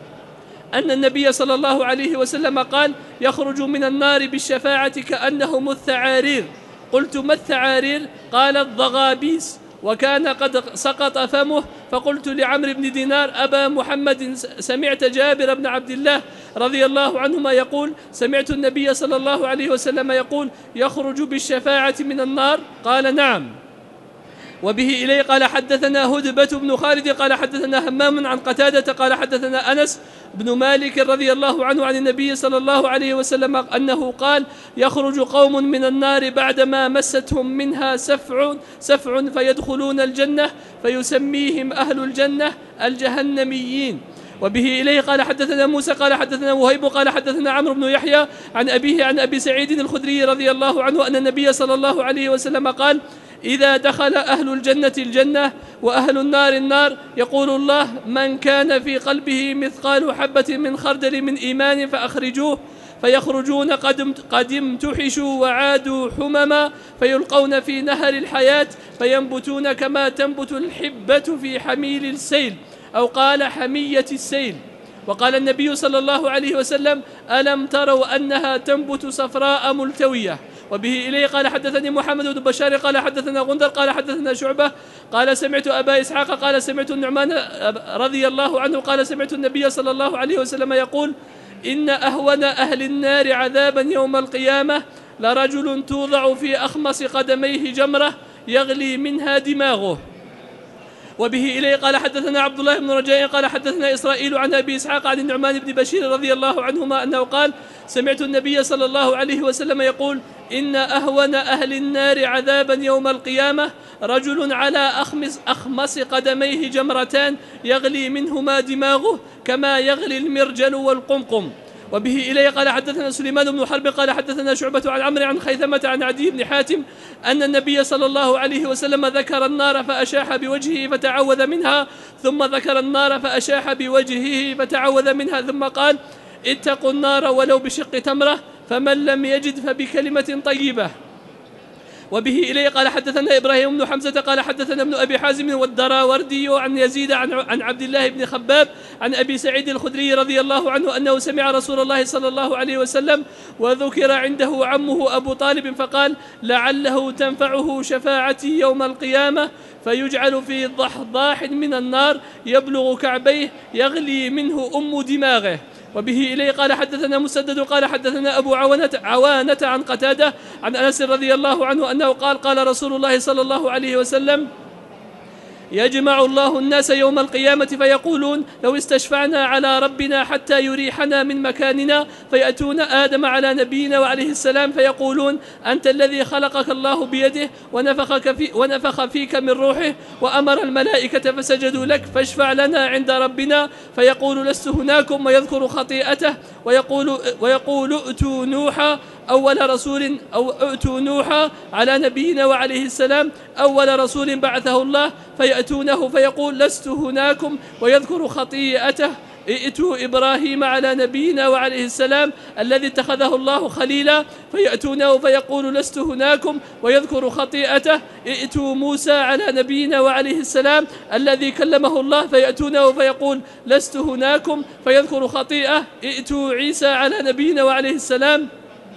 أن النبي صلى الله عليه وسلم قال يخرج من النار بالشفاعة كأنهم الثعارير. قلت ما الثعارير؟ قال الضغابيس وكان قد سقط فمه. فقلت لعمرو بن دينار أبا محمد سمعت جابر بن عبد الله رضي الله عنهما يقول سمعت النبي صلى الله عليه وسلم يقول يخرج بالشفاعة من النار؟ قال نعم. وبه إليه قال حدثنا هدبة بن خالد قال حدثنا همام عن قتادة قال حدثنا أنس بن مالك رضي الله عنه عن النبي صلى الله عليه وسلم أنه قال يخرج قوم من النار بعدما مستهم منها سفع سفع فيدخلون الجنة فيسميهم أهل الجنة الجهنميين. وبه إليه قال حدثنا موسى قال حدثنا وهيب قال حدثنا عمرو بن يحيى عن أبيه عن أبي سعيد الخدري رضي الله عنه أن النبي صلى الله عليه وسلم قال إذا دخل أهل الجنة الجنة وأهل النار النار يقول الله من كان في قلبه مثقال حبة من خردل من إيمان فأخرجوه فيخرجون قد امتحشوا وعادوا حمما فيلقون في نهر الحياة فينبتون كما تنبت الحبة في حميل السيل أو قال حمية السيل. وقال النبي صلى الله عليه وسلم ألم تروا أنها تنبت صفراء ملتوية. وبه إليه قال حدثني محمد بن بشار قال حدثنا غندر قال حدثنا شعبة قال سمعت أبا إسحاق قال سمعت النعمان رضي الله عنه قال سمعت النبي صلى الله عليه وسلم يقول إن أهون أهل النار عذابا يوم القيامة لرجل توضع في أخمص قدميه جمرة يغلي منها دماغه. وبه إليه قال حدثنا عبد الله بن رجاء قال حدثنا إسرائيل عن أبي إسحاق عن النعمان بن بشير رضي الله عنهما أنه قال سمعت النبي صلى الله عليه وسلم يقول إن أهون أهل النار عذابا يوم القيامة رجل على أخمص, أخمص قدميه جمرتان يغلي منهما دماغه كما يغلي المرجل والقمقم. وبه إليه قال حدثنا سليمان بن حرب قال حدثنا شعبة عن عمرو عن خيثمة عن عدي بن حاتم أن النبي صلى الله عليه وسلم ذكر النار فأشاح بوجهه فتعوذ منها ثم ذكر النار فأشاح بوجهه فتعوذ منها ثم قال اتقوا النار ولو بشق تمرة فمن لم يجد فبكلمة طيبة. وبه إليه قال حدثنا إبراهيم بن حمزة قال حدثنا ابن أبي حازم والدراوردي عن يزيد عن, عن عبد الله بن خباب عن أبي سعيد الخدري رضي الله عنه أنه سمع رسول الله صلى الله عليه وسلم وذكر عنده عمه أبو طالب فقال لعله تنفعه شفاعتي يوم القيامة فيجعل في ضحضاح من النار يبلغ كعبيه يغلي منه أم دماغه. وبه إليه قال حدثنا مسدد قال حدثنا أبو عوانة, عوانة عن قتادة عن أنس رضي الله عنه أنه قال قال رسول الله صلى الله عليه وسلم يجمع الله الناس يوم القيامة فيقولون لو استشفعنا على ربنا حتى يريحنا من مكاننا فيأتون آدم على نبينا وعليه السلام فيقولون أنت الذي خلقك الله بيده ونفخك في ونفخ فيك من روحه وأمر الملائكة فسجدوا لك فاشفع لنا عند ربنا فيقول لست هناكم ويذكر خطيئته ويقول, ويقول ائتوا نوحا أول رسول أو ائتوا نوحا على نبينا وعليه السلام أول رسول بعثه الله فيأتونه فيقول لست هناكم ويذكر خطيئته. ائتوا إبراهيم على نبينا وعليه السلام الذي اتخذه الله خليلا فيأتونه فيقول لست هناكم ويذكر خطيئته. ائتوا موسى على نبينا وعليه السلام الذي كلمه الله فيأتونه فيقول لست هناكم فيذكر خطيئة. ائتوا عيسى على نبينا وعليه السلام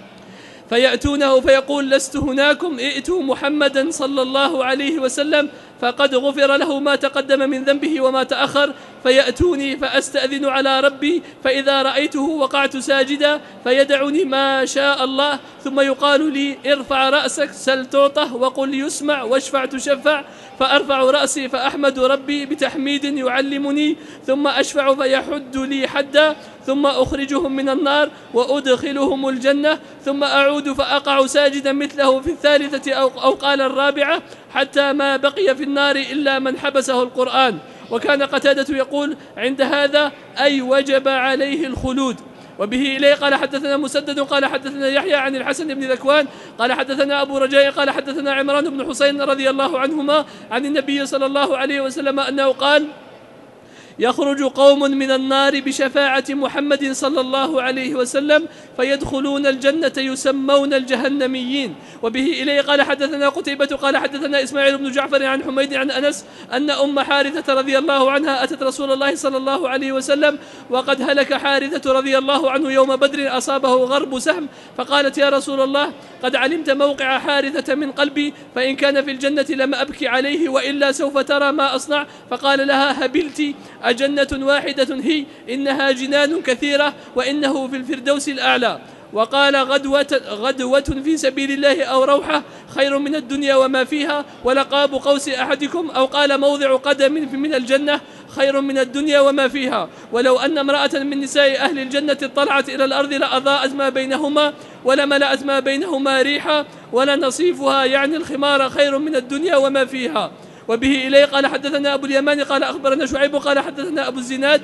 فيأتونه فيقول لست هناكم. ائتوا محمدا صلى الله عليه وسلم فقد غفر له ما تقدم من ذنبه وما تأخر فيأتوني فأستأذن على ربي فإذا رأيته وقعت ساجدا فيدعني ما شاء الله ثم يقال لي ارفع رأسك سل تعطه وقل يسمع واشفع تشفع فأرفع رأسي فأحمد ربي بتحميد يعلمني ثم أشفع فيحد لي حدا ثم أخرجهم من النار وأدخلهم الجنة ثم أعود فأقع ساجدا مثله في الثالثة أو, أو قال الرابعة حتى ما بقي في النار إلا من حبسه القرآن. وكان قتادة يقول عند هذا أي وجب عليه الخلود. وبه إليه قال حدثنا مسدد قال حدثنا يحيى عن الحسن بن ذكوان قال حدثنا أبو رجاء قال حدثنا عمران بن حسين رضي الله عنهما عن النبي صلى الله عليه وسلم أنه قال يخرج قوم من النار بشفاعة محمد صلى الله عليه وسلم فيدخلون الجنة يسمون الجهنميين. وبه إليه قال حدثنا قتيبة قال حدثنا إسماعيل بن جعفر عن حميد عن أنس أن أم حارثة رضي الله عنها أتت رسول الله صلى الله عليه وسلم وقد هلك حارثة رضي الله عنه يوم بدر أصابه غرب سهم فقالت يا رسول الله قد علمت موقع حارثة من قلبي فإن كان في الجنة لم أبكي عليه وإلا سوف ترى ما أصنع. فقال لها هبلتي أجنة واحدة هي إنها جنان كثيرة وإنه في الفردوس الأعلى. وقال غدوة, غدوة في سبيل الله أو روحة خير من الدنيا وما فيها ولقاب قوس أحدكم أو قال موضع قدم من الجنة خير من الدنيا وما فيها. ولو أن امرأة من نساء أهل الجنة اطلعت إلى الأرض لأضاءت ما بينهما ولملأت ما بينهما ريحا ولنصيفها يعني الخمار خير من الدنيا وما فيها. وبه إليه قال حدثنا أبو اليمان قال أخبرنا شعيب قال حدثنا أبو الزناد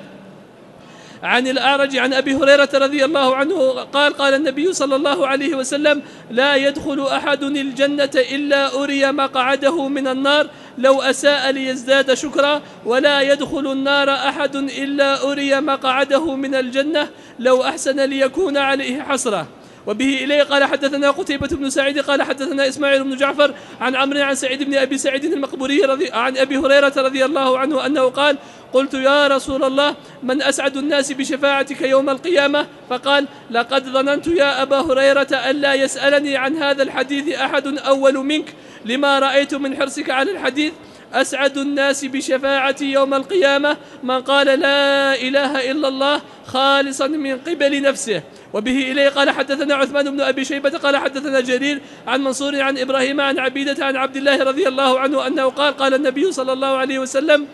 عن الأعرج عن أبي هريرة رضي الله عنه قال قال النبي صلى الله عليه وسلم لا يدخل أحد الجنة إلا أري مقعده من النار لو أساء ليزداد شكرا ولا يدخل النار أحد إلا أري مقعده من الجنة لو أحسن ليكون عليه حسرة. وبه إليه قال حدثنا قتيبة بن سعيد قال حدثنا إسماعيل بن جعفر عن عمرو عن سعيد بن أبي سعيد المقبوري رضي عن أبي هريرة رضي الله عنه أنه قال قلت يا رسول الله من أسعد الناس بشفاعتك يوم القيامة فقال لقد ظننت يا أبا هريرة ألا يسألني عن هذا الحديث أحد أول منك لما رأيت من حرصك على الحديث. أسعد الناس بشفاعتي يوم القيامة من قال لا إله إلا الله خالصا من قبل نفسه. وبه إليه قال حدثنا عثمان بن أبي شيبة قال حدثنا جرير عن منصور عن إبراهيم عن عبيدة عن عبد الله رضي الله عنه أنه قال قال النبي صلى الله عليه وسلم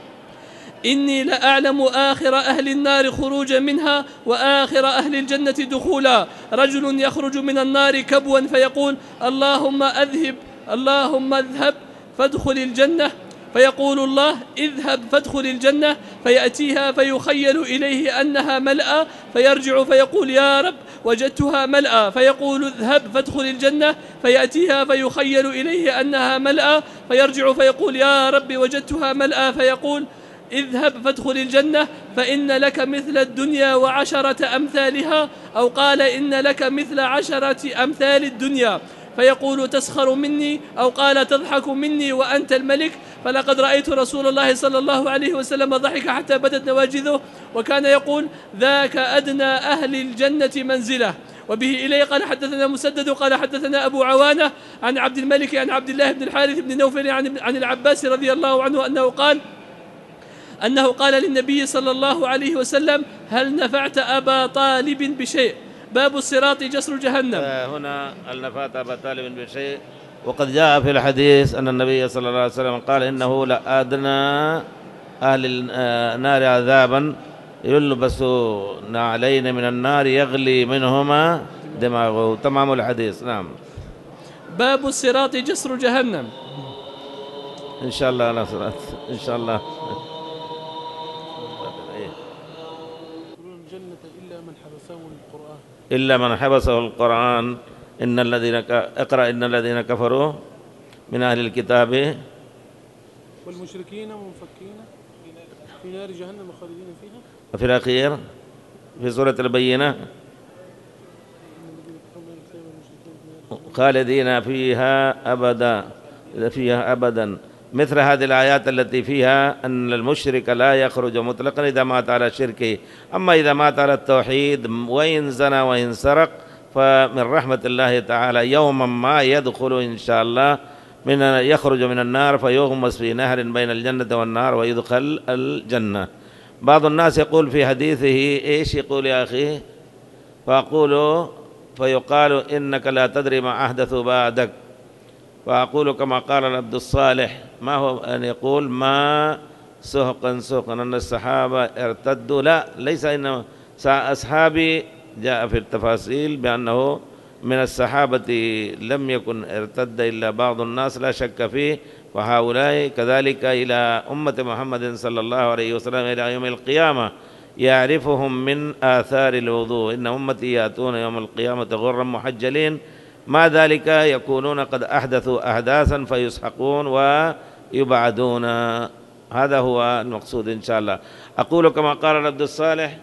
إني لأعلم آخر أهل النار خروجا منها وآخر أهل الجنة دخولا رجل يخرج من النار كبوا فيقول اللهم أذهب اللهم اذهب فادخل الجنة فيقول الله اذهب فادخل الجنة فيأتيها فيخيل إليه أنها ملأى فيرجع فيقول يا رب وجدتها ملأى فيقول اذهب فادخل الجنة فيأتيها فيخيل إليه أنها ملأى فيرجع فيقول يا رب وجدتها ملأى فيقول اذهب فادخل الجنة فإن لك مثل الدنيا وعشرة أمثالها أو قال إن لك مثل عشرة أمثال الدنيا فيقول تسخر مني أو قال تضحك مني وأنت الملك. فلقد رأيت رسول الله صلى الله عليه وسلم ضحك حتى بدت نواجذه وكان يقول ذاك أدنى أهل الجنة منزله. وبه إليه قال حدثنا مسدد قال حدثنا أبو عوانة عن عبد الملك عن عبد الله بن الحارث بن نوفل عن, عن العباس رضي الله عنه أنه قال أنه قال للنبي صلى الله عليه وسلم هل نفعت أبا طالب بشيء. باب الصراط جسر جهنم. هنا هل نفعت أبا طالب بشيء وقد جاء في الحديث أن النبي صلى الله عليه وسلم قال إنه لأدنى أهل النار عذابا يلبس نعلين من النار يغلي منهما دماغه. تمام الحديث. نعم. باب الصراط جسر جهنم. إن شاء الله على صراط إن شاء الله. الجنة إلا من حبسه القرآن إلا من حبسه القرآن إن الذين ك... اقرأ إن الذين كفروا من أهل الكتاب والمشركين منفكين في نار جهنم خالدين فيها. وفي الأخير في سورة البينة خالدين فيها أبدا فيها أبدا. مثل هذه الآيات التي فيها أن المشرك لا يخرج مطلقا إذا مات على شركه، أما إذا مات على التوحيد وإن زنى وإن سرق فمن رحمة الله تعالى يوما ما يدخل إن شاء الله من يخرج من النار فيغمس في نهر بين الجنة والنار ويدخل الجنة. بعض الناس يقول في حديثه إيش يقول يا أخي؟ فأقول فيقال إنك لا تدري ما أحدث بعدك، فأقول كما قال العبد الصالح ما هو أن يقول ما سهقا سهقا أن الصحابة ارتدوا، لا ليس إنما أصحابي جاء في التفاصيل بأنه من الصحابة لم يكن ارتد إلا بعض الناس لا شك فيه، وهؤلاء كذلك إلى أمة محمد صلى الله عليه وسلم إلى يوم القيامة يعرفهم من آثار الوضوء. إن أمتي يأتون يوم القيامة غرا محجلين، مع ذلك يكونون قد أحدثوا أحداثا فيسحقون ويبعدون. هذا هو المقصود إن شاء الله. أقول كما قال العبد الصالح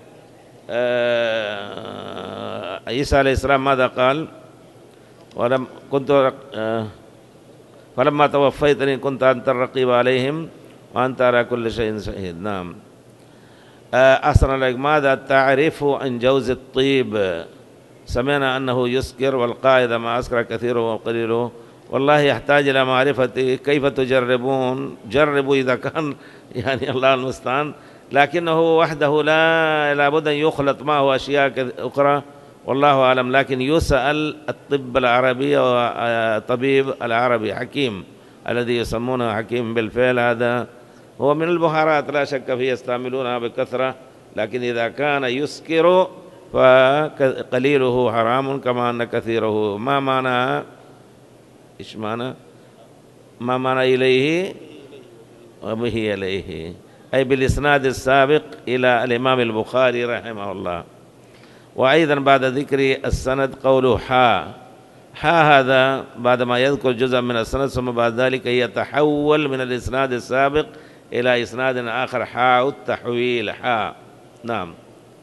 عيسى عليه السلام ماذا قال؟ ولم كنت فلما توفيتني كنت أنت الرقيب عليهم وأنت على كل شيء شهيد. نعم. أحسن عليك. ماذا تعرف عن جوز الطيب؟ سمعنا أنه يسكر والقاعدة ما أسكر كثيره وقليله. والله يحتاج إلى معرفة كيف تجربون. جربوا إذا كان يعني الله المستعان، لكنه وحده لا لابد أن يخلط معه أشياء أخرى والله أعلم. لكن يسأل الطب العربي وطبيب العربي حكيم الذي يسمونه حكيم بالفعل، هذا هو من البهارات لا شك فيه يستعملونها بكثرة، لكن إذا كان يسكر فقليله حرام كما أن كثيره. ما معنى إيش معنى ما معنى إليه وبه إليه، أي بالإسناد السابق إلى الإمام البخاري رحمه الله. وأيضا بعد ذكر السند قوله حا حا هذا بعدما يذكر جزء من السند ثم بعد ذلك يتحول من الإسناد السابق إلى إسناد آخر، حاء التحويل حا. نعم.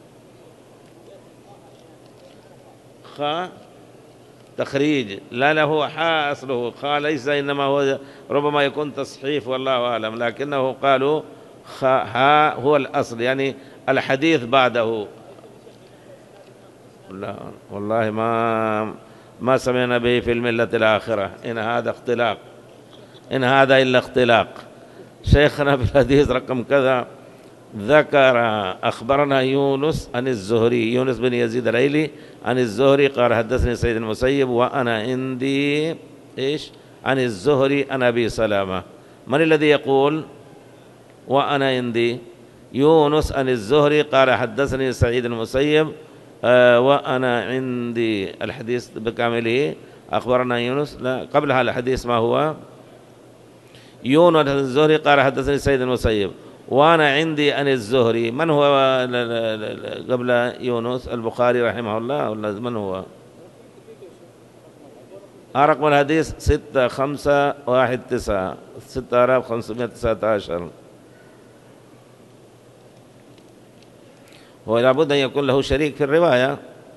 خا تخريج لا له حاء أصله خا ليس، إنما هو ربما يكون تصحيف والله أعلم، لكنه قالوا خا هو الأصل يعني الحديث بعده. لا والله ما ما سمعنا به في الملة الآخرة. إن هذا اختلاق، إن هذا إلا اختلاق. شيخنا في الحديث رقم كذا ذكر أخبرنا يونس عن الزهري، يونس بن يزيد الأيلي عن الزهري قال حدثني سيد المسيب وأنا عندي إيش عن الزهري عن أبي سلامة. من الذي يقول وأنا عندي؟ يونس عن الزهري قال حدثني سعيد المسيب آه وأنا عندي الحديث بكامله. أخبرنا يونس لا قبلها الحديث ما هو؟ يونس عن الزهري قال حدثني سعيد المسيب وأنا عندي عن الزهري. من هو قبل يونس؟ البخاري رحمه الله ولا من هو؟ رقم الحديث ستة خمسة واحد تسعة ستة آلاف خمسمائة وتسعة عشر. هو لابد أن يكون له شريك في الرواية.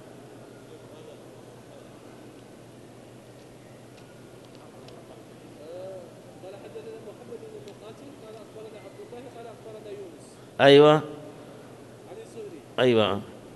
أيوة أيوة.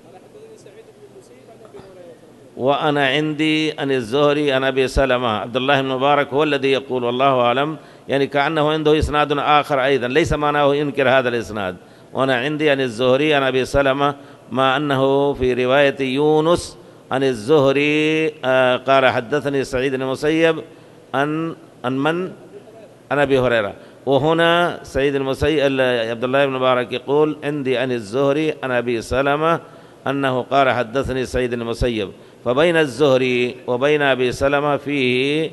وأنا عندي عن الزهري عن أبي سلمة. عبد الله بن مبارك هو الذي يقول والله أعلم، يعني كأنه عنده إسناد آخر أيضا ليس معناه ينكر هذا الإسناد. وأنا عندي عن الزهري عن أبي سلمة، مع أنه في رواية يونس عن الزهري آه قال حدثني سعيد بن المسيب عن عن من؟ عن أبي هريرة. وهنا سعيد المسيب عبد الله بن مبارك يقول عندي عن الزهري عن أبي سلمة أنه قال حدثني سعيد المسيب، فبين الزهري وبين أبي سلمة فيه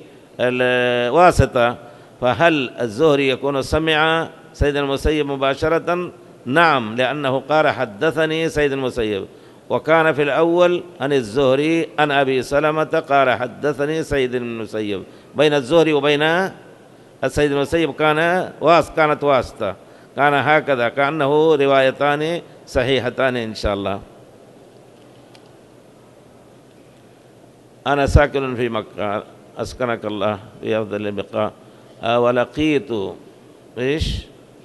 الواسطة. فهل الزهري يكون سمع سعيد المسيب مباشرة نعم، لأنه قال حدثني سيد المسيب، وكان في الأول عن الزهري عن أبي سلمة قال حدثني سيد المسيب. بين الزهري وبين السيد المسيب كان واس كانت واسطة، كان هكذا، كأنه روايتان صحيحتان إن شاء الله. أنا ساكن في مكة، أسكنك الله في أفضل البقاع، ولقيت إيش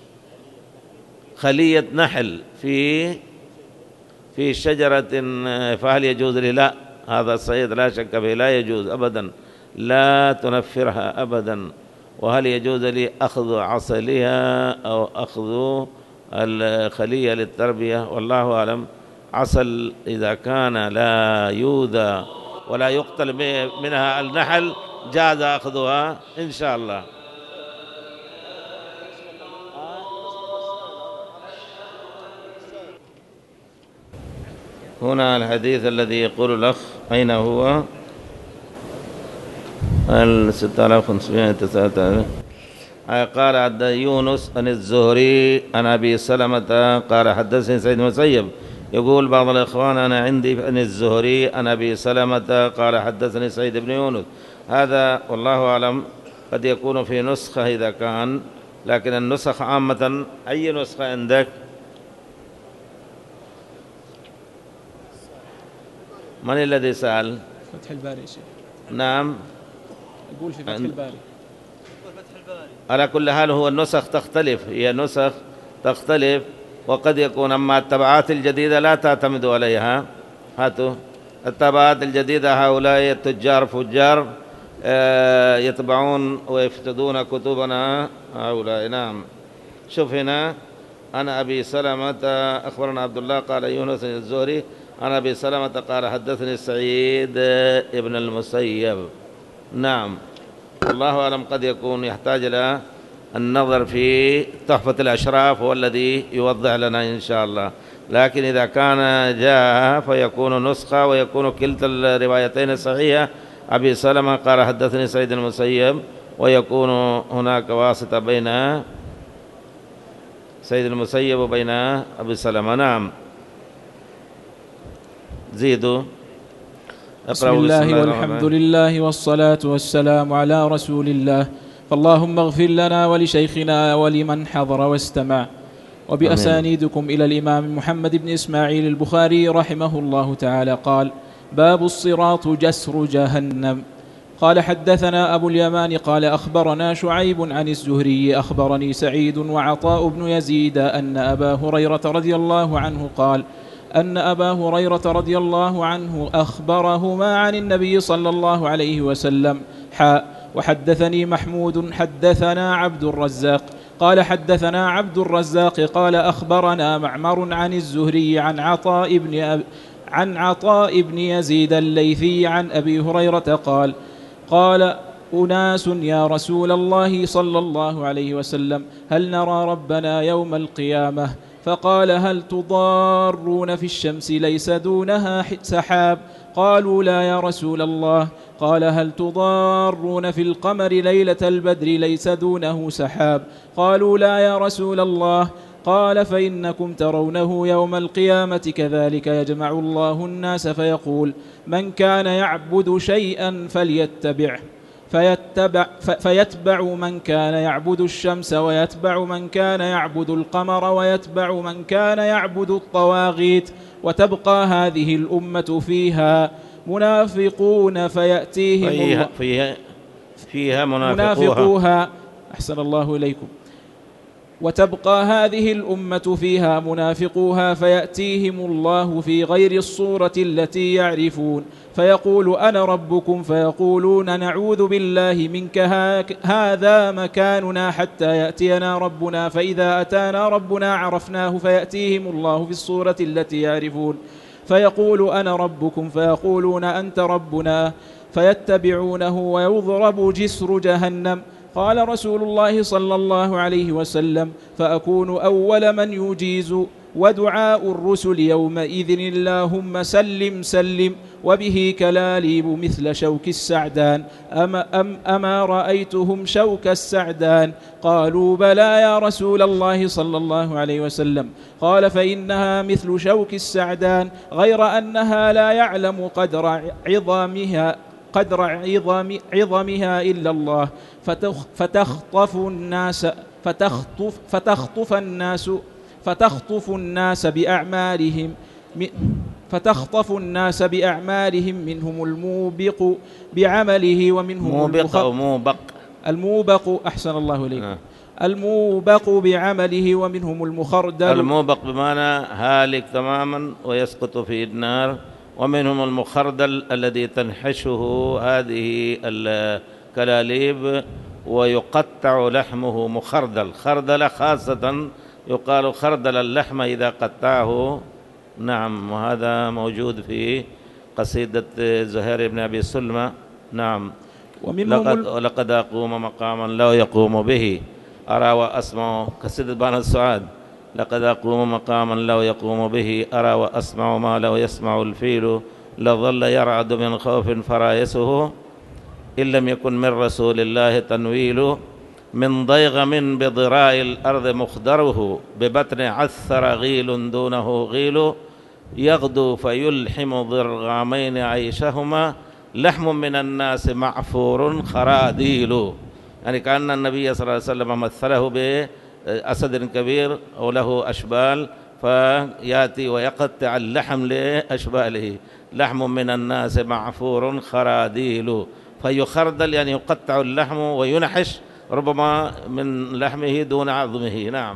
خلية نحل في في شجرة، فهل يجوز لي؟ لا، هذا الصيد لا شك فيه لا يجوز أبدا، لا تنفرها أبدا. وهل يجوز لي أخذ عسلها أو أخذ الخلية للتربية؟ والله أعلم. عسل إذا كان لا يؤذى ولا يقتل منها النحل جاز أخذها إن شاء الله. هنا الحديث الذي يقول الأخ أين هو؟ ستة آلاف وخمسمائة وتسعة. قال عبد يونس عن الزهري عن أبي سلمة قال حدثني سيد المسيب. يقول بعض الإخوان أنا عندي عن الزهري عن أبي سلمة قال حدثني سيد بن يونس. هذا والله أعلم قد يكون في نسخة إذا كان، لكن النسخ عامة. أي نسخة عندك؟ من الذي سأل؟ فتح الباري شيخ. نعم، يقول في فتح الباري. على كل حال هو النسخ تختلف، هي نسخ تختلف، وقد يكون أما التبعات الجديدة لا تعتمد عليها. هاتوا التبعات الجديدة، هؤلاء التجار فجار يطبعون ويفتدون كتبنا هؤلاء. نعم، شوف هنا أنا أبي سلمة أخبرنا عبد الله قال يونس الزهري أنا أبي سلمة قال حدثني سعيد ابن المسيب. نعم، والله أعلم قد يكون يحتاج إلى النظر في تحفة الأشراف، هو الذي يوضح لنا إن شاء الله. لكن إذا كان جاء فيكون نسخة ويكون كلتا الروايتين صحيحة. أبي سلمة قال حدثني سعيد المسيب، ويكون هناك واسطة بين سيد المسيب وبين أبي سلمة. نعم، زيدوا. بسم الله والحمد لله والصلاة والسلام على رسول الله. فاللهم اغفر لنا ولشيخنا ولمن حضر واستمع. وبأسانيدكم إلى الإمام محمد بن إسماعيل البخاري رحمه الله تعالى قال: باب الصراط جسر جهنم. قال حدثنا أبو اليمان قال أخبرنا شعيب عن الزهري أخبرني سعيد وعطاء بن يزيد أن أبا هريرة رضي الله عنه قال أن أبا هريرة رضي الله عنه أخبرهما عن النبي صلى الله عليه وسلم حاء. وحدثني محمود حدثنا عبد الرزاق قال حدثنا عبد الرزاق قال أخبرنا معمر عن الزهري عن عطاء بن أب عن عطاء بن يزيد الليثي عن أبي هريرة قال قال أناس يا رسول الله صلى الله عليه وسلم هل نرى ربنا يوم القيامة؟ فقال هل تضارون في الشمس ليس دونها سحاب؟ قالوا لا يا رسول الله. قال هل تضارون في القمر ليلة البدر ليس دونه سحاب؟ قالوا لا يا رسول الله. قال فإنكم ترونه يوم القيامة كذلك يجمع الله الناس فيقول من كان يعبد شيئا فليتبعه فيتبع, فيتبع من كان يعبد الشمس ويتبع من كان يعبد القمر ويتبع من كان يعبد الطواغيت وتبقى هذه الأمة فيها منافقون فيأتيهم فيها, فيها, فيها منافقوها, منافقوها أحسن الله إليكم وتبقى هذه الأمة فيها منافقوها فيأتيهم الله في غير الصورة التي يعرفون فيقول أنا ربكم فيقولون نعوذ بالله منك هذا مكاننا حتى يأتينا ربنا فإذا أتانا ربنا عرفناه فيأتيهم الله في الصورة التي يعرفون فيقول أنا ربكم فيقولون أنت ربنا فيتبعونه ويضرب جسر جهنم. قال رسول الله صلى الله عليه وسلم: فأكون أول من يجيز، ودعاء الرسل يومئذ: اللهم سلم سلم، وبه كلاليب مثل شوك السعدان. أما, أم أما رأيتهم شوك السعدان؟ قالوا: بلى يا رسول الله صلى الله عليه وسلم. قال: فإنها مثل شوك السعدان، غير أنها لا يعلم قدر عظامها قدر عظام عظمها إلا الله، فتخطف الناس فتخطف فتخطف الناس فتخطف الناس بأعمالهم فتخطف الناس بأعمالهم، منهم الموبق بعمله ومنهم موبق أو موبق الموبق أحسن الله إليك آه. الموبق بعمله ومنهم المخردل. الموبق بمعنى هالك تماما ويسقط في النار، ومنهم المخردل الذي تنحشه هذه الكلاليب ويقطع لحمه مخردل. خردل خاصة يقال خردل اللحم إذا قطعه. نعم، وهذا موجود في قصيدة زهير بن أبي سلمى. نعم، لقد, لقد أقوم مقاما لا يقوم به أرى وأسمع، قصيدة بان السعاد: لقد أقوم مقاما لا يقوم به أرى وأسمع ما لو يسمع الفيل، لظل يرعد من خوف فرايسه، إن لم يكن من رسول الله تنويل، من ضيغم بضراء الأرض مخدره، ببطن عثر غيل دونه غيل، يغدو فيلحم ضرغامين عيشهما، لحم من الناس معفور خراديل. يعني كأن النبي صلى الله عليه وسلم مثله بأسد كبير أو له أشبال، فيأتي ويقطع اللحم لأشباله، لحم من الناس معفور خراديل. فيخردل يعني يقطع اللحم وينحش ربما من لحمه دون عظمه. نعم.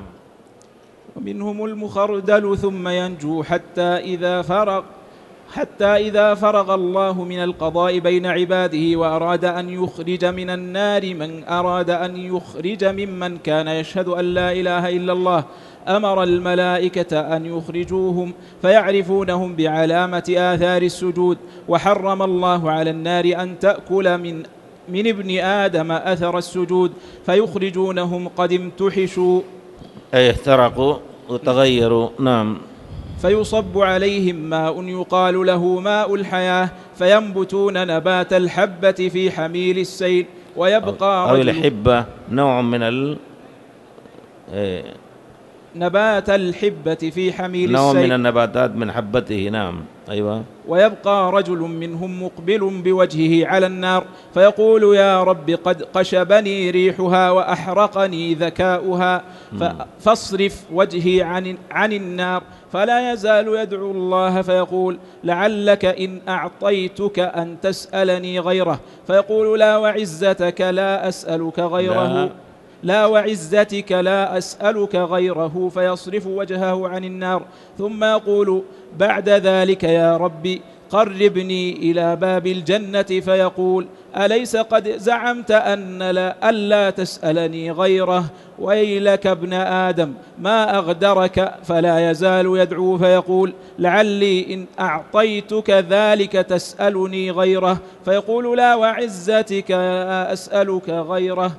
ومنهم المخردل ثم ينجو حتى إذا فرغ حتى إذا فرغ الله من القضاء بين عباده وأراد أن يخرج من النار من أراد أن يخرج ممن كان يشهد أن لا إله إلا الله، أمر الملائكة أن يخرجوهم فيعرفونهم بعلامة آثار السجود، وحرم الله على النار أن تأكل من من ابن آدم أثر السجود، فيخرجونهم قد امتحشوا أي احترقوا وتغيروا. نعم. فيصب عليهم ماء يقال له ماء الحياة، فينبتون نبات الحبة في حميل السيل، ويبقى أو الحبة نوع من ال إيه نبات الحبة في حميل السيل، نوع من النباتات من حبته. نعم. أيوة. ويبقى رجل منهم مقبل بوجهه على النار، فيقول: يا رب قد قشبني ريحها وأحرقني ذكاؤها، فاصرف وجهي عن, عن النار. فلا يزال يدعو الله فيقول: لعلك إن أعطيتك أن تسألني غيره، فيقول: لا وعزتك لا أسألك غيره، لا, لا وعزتك لا أسألك غيره، فيصرف وجهه عن النار. ثم يقول بعد ذلك: يا ربي قربني إلى باب الجنة، فيقول: أليس قد زعمت أن لا ألا تسألني غيره؟ ويلك ابن آدم ما أغدرك. فلا يزال يدعو فيقول: لعلي إن أعطيتك ذلك تسألني غيره، فيقول: لا وعزتك لا أسألك غيره.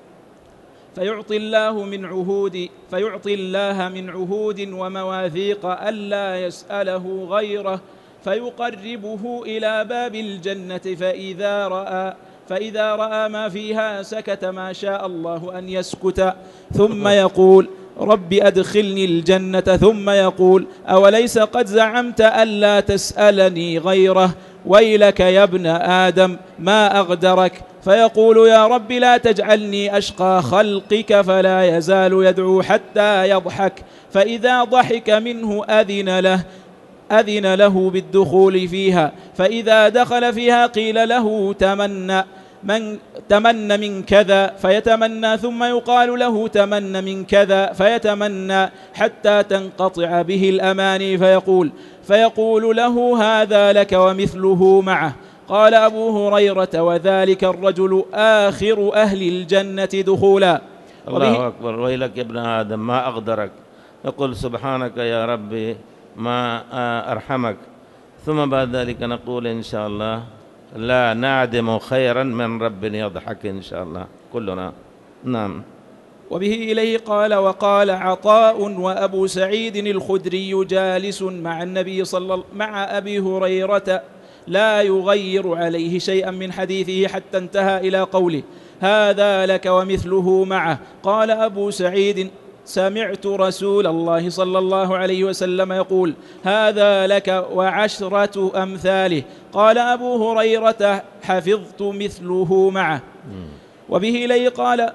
فيعطي الله من عهود فيعطي الله من عهود ومواثيق ألا يسأله غيره، فيقربه إلى باب الجنة، فإذا رأى فإذا رأى ما فيها سكت ما شاء الله أن يسكت، ثم يقول: رب أدخلني الجنة. ثم يقول: أوليس قد زعمت ألا تسألني غيره؟ ويلك يا ابن آدم ما أغدرك. فيقول: يا رب لا تجعلني أشقى خلقك. فلا يزال يدعو حتى يضحك، فإذا ضحك منه أذن له أذن له بالدخول فيها، فإذا دخل فيها قيل له: تمنى من تمنى من كذا، فيتمنى، ثم يقال له: تمنى من كذا، فيتمنى حتى تنقطع به الأماني، فيقول فيقول له: هذا لك ومثله معه. قال أبو هريرة: وذلك الرجل آخر أهل الجنة دخولا. الله أكبر. ويلك يا ابن آدم ما أغدرك. يقول: سبحانك يا ربي ما أرحمك. ثم بعد ذلك نقول إن شاء الله: لا نعدم خيرا من رب يضحك إن شاء الله كلنا. نعم. وبه إليه قال: وقال عطاء وأبو سعيد الخدري جالس مع النبي صلى مع أبي هريرة لا يغير عليه شيئا من حديثه حتى انتهى إلى قوله: هذا لك ومثله معه. قال أبو سعيد: سمعت رسول الله صلى الله عليه وسلم يقول: هذا لك وعشرة أمثاله. قال أبو هريرة: حفظت مثله معه. وبه إليه قال: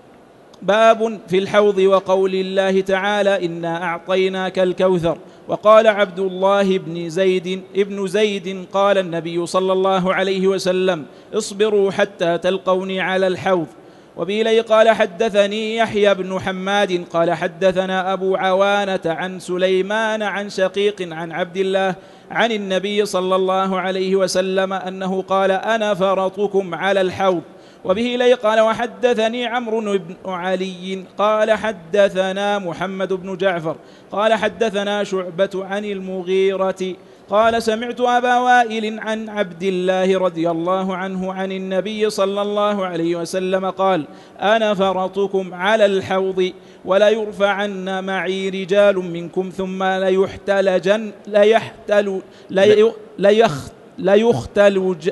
باب في الحوض وقول الله تعالى: إنا أعطيناك الكوثر. وقال عبد الله بن زيد ابن زيد: قال النبي صلى الله عليه وسلم: اصبروا حتى تلقوني على الحوض. وبه إليه قال: حدثني يحيى بن حماد قال حدثنا أبو عوانة عن سليمان عن شقيق عن عبد الله عن النبي صلى الله عليه وسلم أنه قال: أنا فرطكم على الحوض. وبه إليه قال: وحدثني عمرو بن علي قال حدثنا محمد بن جعفر قال حدثنا شعبة عن المغيرة قال: سمعت أبا وائل عن عبد الله رضي الله عنه عن النبي صلى الله عليه وسلم قال: أنا فرطكم على الحوض ولا يرفعن معي رجال منكم ثم ليحتلجن ليحتل ليخ ليختلج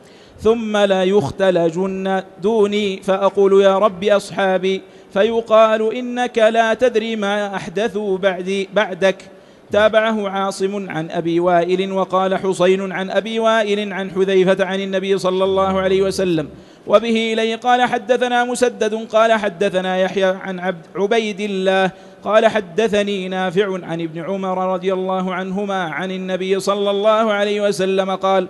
ثم لا يختلجن دوني فأقول: يا رب أصحابي، فيقال: إنك لا تدري ما أحدثوا بعدي بعدك. تابعه عاصم عن أبي وائل. وقال حسين عن أبي وائل عن حذيفة عن النبي صلى الله عليه وسلم. وبه إليه قال: حدثنا مسدد قال حدثنا يحيى عن عبد عبيد الله قال حدثني نافع عن ابن عمر رضي الله عنهما عن النبي صلى الله عليه وسلم قال: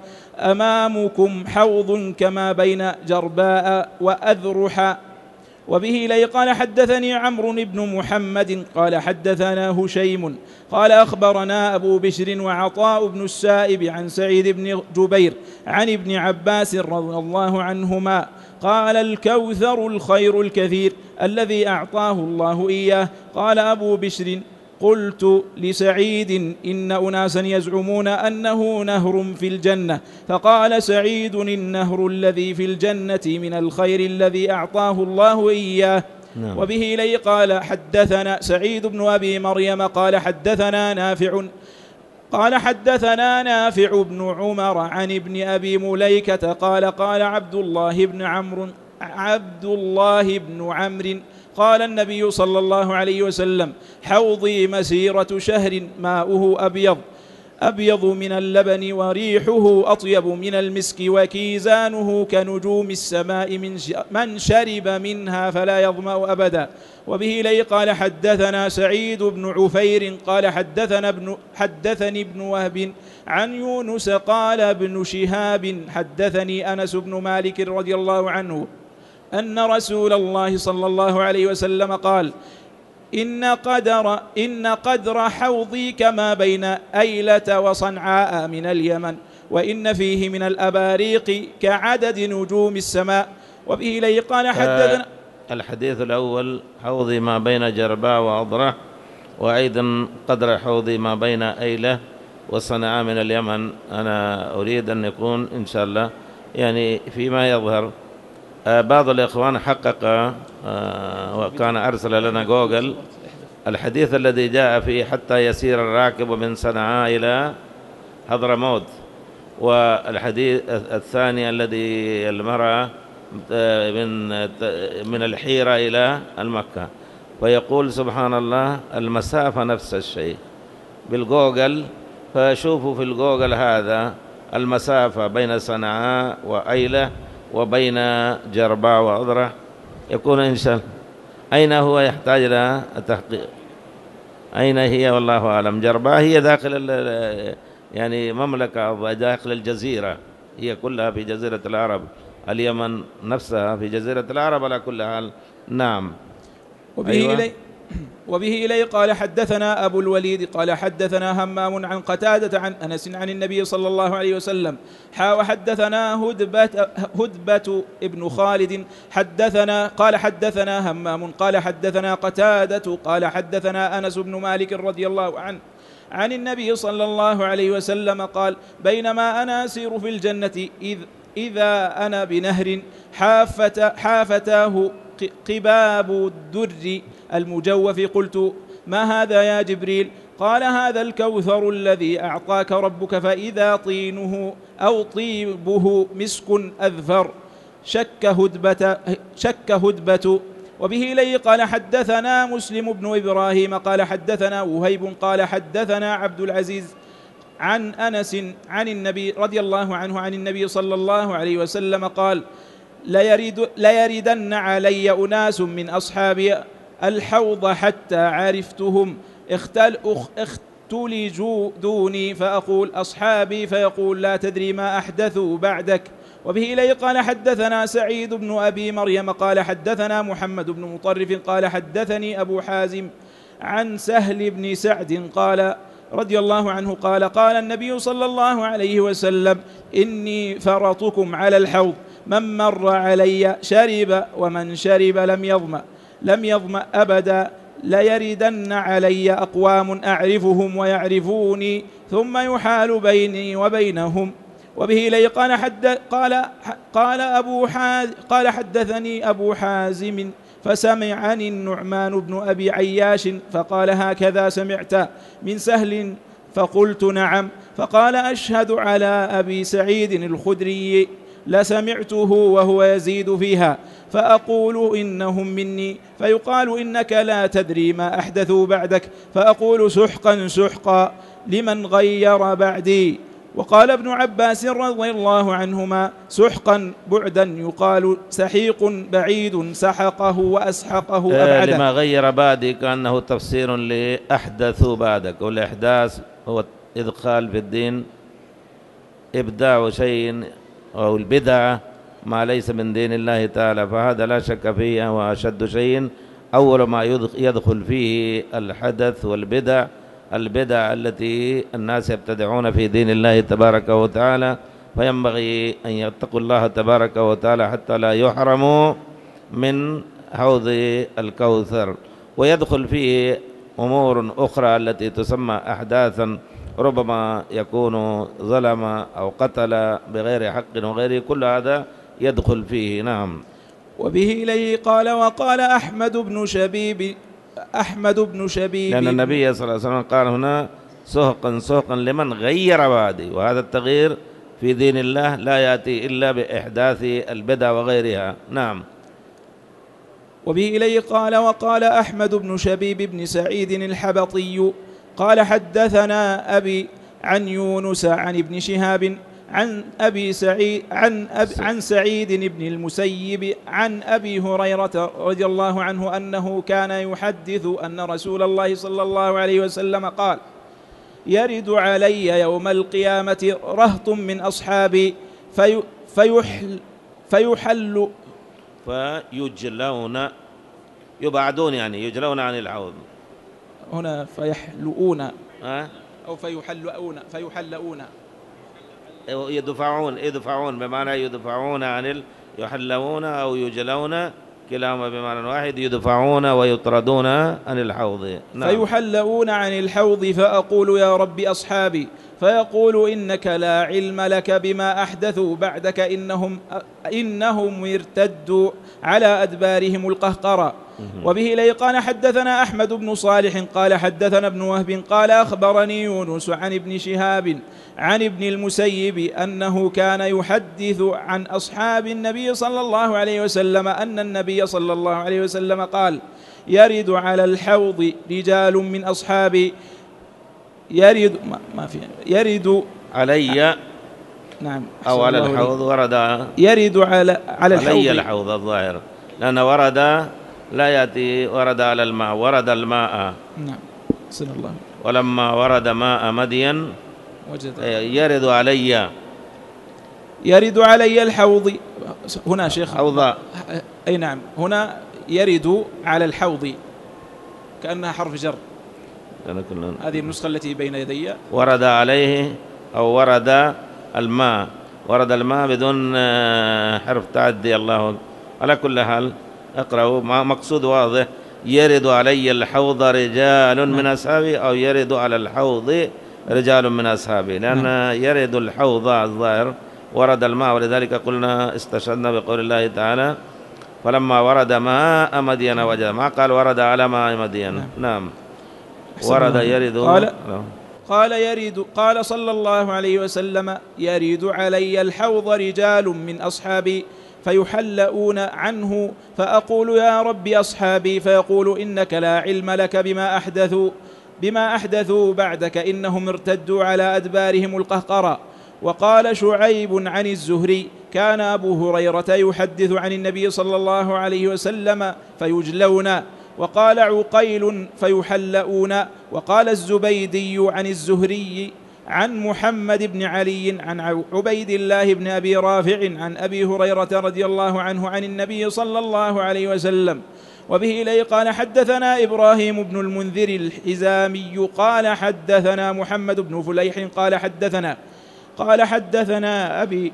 أمامكم حوض كما بين جرباء وأذرح. وبه إليه قال: حدثني عمرو بن محمد قال حدثنا هشيم قال أخبرنا أبو بشر وعطاء بن السائب عن سعيد بن جبير عن ابن عباس رضي الله عنهما قال: الكوثر الخير الكثير الذي أعطاه الله إياه. قال أبو بشر: قلت لسعيد: إن أناسا يزعمون أنه نهر في الجنة. فقال سعيد: النهر الذي في الجنة من الخير الذي أعطاه الله إياه. نعم. وبه إليه قال: حدثنا سعيد بن أبي مريم قال حدثنا نافع قال حدثنا نافع بن عمر عن ابن أبي مليكة قال: قال عبد الله بن عمرو عبد الله بن عمرو قال النبي صلى الله عليه وسلم: حوضي مسيرة شهر ماؤه أبيض أبيض من اللبن وريحه أطيب من المسك وكيزانه كنجوم السماء من شرب منها فلا يظمأ أبدا. وبه إليه قال: حدثنا سعيد بن عفير قال حدثنا ابن حدثني ابن وهب عن يونس قال ابن شهاب حدثني أنس بن مالك رضي الله عنه أن رسول الله صلى الله عليه وسلم قال: إن قدر إن قدر حوضي كما بين أيلة وصنعاء من اليمن، وإن فيه من الأباريق كعدد نجوم السماء. وبه إليه قال: حدثنا آه الحديث الأول: حوضي ما بين جرباء وأضرح، وأيضا قدر حوضي ما بين أيلة وصنعاء من اليمن. أنا أريد أن يكون إن شاء الله يعني فيما يظهر. آه بعض الإخوان حقق آه وكان أرسل لنا جوجل الحديث الذي جاء فيه: حتى يسير الراكب من صنعاء إلى حضرموت، والحديث الثاني الذي المرأة من من الحيرة إلى المكة. فيقول سبحان الله المسافة نفس الشيء بالجوجل. فشوفوا في الجوجل هذا المسافة بين صنعاء وأيلة وبين جرباء وأضرح يكون إن شاء الله. أين هو يحتاج إلى التحقيق؟ أين هي والله أعلم. جرباء هي داخل يعني مملكة أو داخل الجزيرة، هي كلها في جزيرة العرب. اليمن نفسها في جزيرة العرب على كل حال. نعم. وبه أيوة. إلي وبه إليه قال: حدثنا أبو الوليد قال حدثنا همام عن قتادة عن أنس عن النبي صلى الله عليه وسلم حا وحدثنا هدبة, هدبة ابن خالد حدثنا قال حدثنا همام قال حدثنا قتادة قال حدثنا أنس بن مالك رضي الله عنه عن النبي صلى الله عليه وسلم قال: بينما أنا أسير في الجنة إذ إذا أنا بنهر حافت حافتاه قباب الدر المجوف. قلت: ما هذا يا جبريل؟ قال: هذا الكوثر الذي أعطاك ربك، فإذا طينه أو طيبه مسك أذفر شك هدبة, شك هدبة. وبه إليه قال: حدثنا مسلم بن إبراهيم قال حدثنا وهيب قال حدثنا عبد العزيز عن أنس عن النبي رضي الله عنه عن النبي صلى الله عليه وسلم قال: ليرد ليردن علي أناس من أصحابي الحوض حتى عرفتهم اختل اختلجوا دوني فأقول أصحابي، فيقول: لا تدري ما أحدثوا بعدك. وبه إليه قال حدثنا سعيد بن أبي مريم قال حدثنا محمد بن مطرف قال حدثني أبو حازم عن سهل بن سعد قال رضي الله عنه قال: قال النبي صلى الله عليه وسلم: إني فرطكم على الحوض، من مر علي شرب، ومن شرب لم يظمأ لم يظمأ أبدا. ليردن علي أقوام أعرفهم ويعرفوني ثم يحال بيني وبينهم. وبه إليه قال حد قال قال أبو حاز قال حدثني أبو حازم فسمعني النعمان بن أبي عياش فقال: هكذا سمعت من سهل؟ فقلت: نعم. فقال: أشهد على أبي سعيد الخدري لسمعته وهو يزيد فيها، فأقول: إنهم مني، فيقال: إنك لا تدري ما أحدثوا بعدك، فأقول: سحقا سحقا لمن غير بعدي. وقال ابن عباس رضي الله عنهما: سحقا بعدا يقال سحيق بعيد سحقه وأسحقه أبعده. لما غير بعدي كأنه تفسير لأحدثوا بعدك، والإحداث هو إدخال في الدين، إبداع شيء أو البدعة ما ليس من دين الله تعالى، فهذا لا شك فيه وأشد شيء أول ما يدخل فيه الحدث والبدع، البدع التي الناس يبتدعون في دين الله تبارك وتعالى، فينبغي أن يتقوا الله تبارك وتعالى حتى لا يحرموا من حوض الكوثر. ويدخل فيه أمور أخرى التي تسمى أحداثا، ربما يكون ظلم أو قتل بغير حق وغيره، كل هذا يدخل فيه. نعم. وبه إليه قال: وقال أحمد بن شبيب أحمد بن شبيب لأن النبي صلى الله عليه وسلم قال هنا: سحقا سحقا لمن غير بعدي، وهذا التغيير في دين الله لا يأتي إلا بإحداث البدع وغيرها. نعم. وبه إليه قال: وقال أحمد بن شبيب بن سعيد الحبطي قال حدثنا أبي عن يونس عن ابن شهاب عن أبي سعيد عن, أب عن سعيد بن المسيب عن أبي هريرة رضي الله عنه أنه كان يحدث أن رسول الله صلى الله عليه وسلم قال: يرد علي يوم القيامة رهط من أصحابي في فيحل فيحل فيجلون يبعدون، يعني يجلون عن الحوض. هنا فيحلؤون أه؟ أو فيحلؤون فيحلؤون يدفعون يدفعون بمعنى يدفعون عن ال... يحلون أو يجلون، كلاهما بمعنى واحد، يدفعون ويطردون عن الحوض. نعم. فيحلؤون عن الحوض فأقول: يا رب أصحابي، فيقول: إنك لا علم لك بما أحدثوا بعدك، إنهم, إنهم ارتدوا على أدبارهم القهقرة. وبه إليه قال حدثنا أحمد بن صالح قال حدثنا ابن وهب قال أخبرني يونس عن ابن شهاب عن ابن المسيب أنه كان يحدث عن أصحاب النبي صلى الله عليه وسلم أن النبي صلى الله عليه وسلم قال: يرد على الحوض رجال من أصحابي يرد ما, ما في يرد علي. نعم. أو على الحوض ورد يرد على على الحوض علي الحوض الظاهر، لأن ورد لا يأتي ورد على الماء، ورد الماء. نعم. صلى الله. ولما ورد ماء مدين وجد يرد علي يرد علي الحوض. هنا شيخ حوض. أي نعم، هنا يرد على الحوض كأنها حرف جر. هذه النسخة التي بين يدي. ورد عليه أو ورد الماء، ورد الماء بدون حرف تعدي. الله على كل حال اقرأوا، مقصود واضح: يرد علي الحوض رجال من أصحابي، أو يرد على الحوض رجال من أصحابي، لأن يرد الحوض الظاهر ورد الماء، ولذلك قلنا استشهدنا بقول الله تعالى: فلما ورد ماء مدين وجد، ما قال ورد على ماء مدين. نعم, نعم. ورد يرد. قال, قال يرد قال صلى الله عليه وسلم: يرد علي الحوض رجال من أصحابي فيحلؤون عنه، فأقول يا رب أصحابي، فيقول إنك لا علم لك بما أحدثوا بما أحدثوا بعدك، إنهم ارتدوا على أدبارهم القهقرة. وقال شعيب عن الزهري: كان أبو هريرة يحدث عن النبي صلى الله عليه وسلم فيجلون. وقال عقيل: فيحلؤون. وقال الزبيدي عن الزهري عن محمد بن علي عن عبيد الله بن أبي رافع عن أبي هريرة رضي الله عنه عن النبي صلى الله عليه وسلم. وبه إليه قال حدثنا إبراهيم بن المنذر الحزامي قال حدثنا محمد بن فليح قال حدثنا قال حدثنا أبي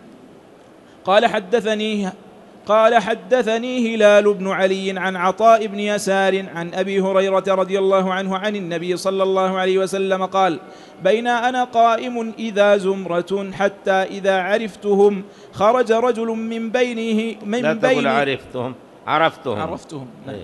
قال حدثني قال حدثني هلال بن علي عن عطاء بن يسار عن أبي هريرة رضي الله عنه عن النبي صلى الله عليه وسلم قال: بين أنا قائم إذا زمرة حتى إذا عرفتهم خرج رجل من بينه من لا بين تقول عرفتهم عرفتهم عرفتهم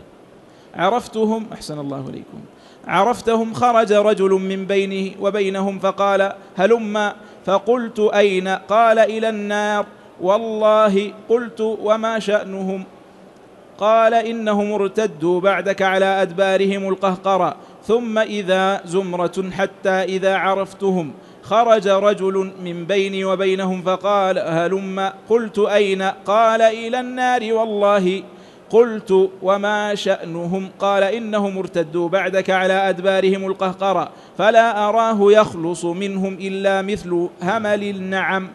عرفتهم أحسن الله إليكم عرفتهم خرج رجل من بينه وبينهم فقال: هلم. فقلت: أين؟ قال: إلى النار. والله. قلت: وما شأنهم؟ قال: إنهم ارتدوا بعدك على أدبارهم القهقرة. ثم إذا زمرة حتى إذا عرفتهم خرج رجل من بيني وبينهم فقال: هلم. قلت: أين؟ قال: إلى النار. والله. قلت: وما شأنهم؟ قال: إنهم ارتدوا بعدك على أدبارهم القهقرة، فلا أراه يخلص منهم إلا مثل همل النعم.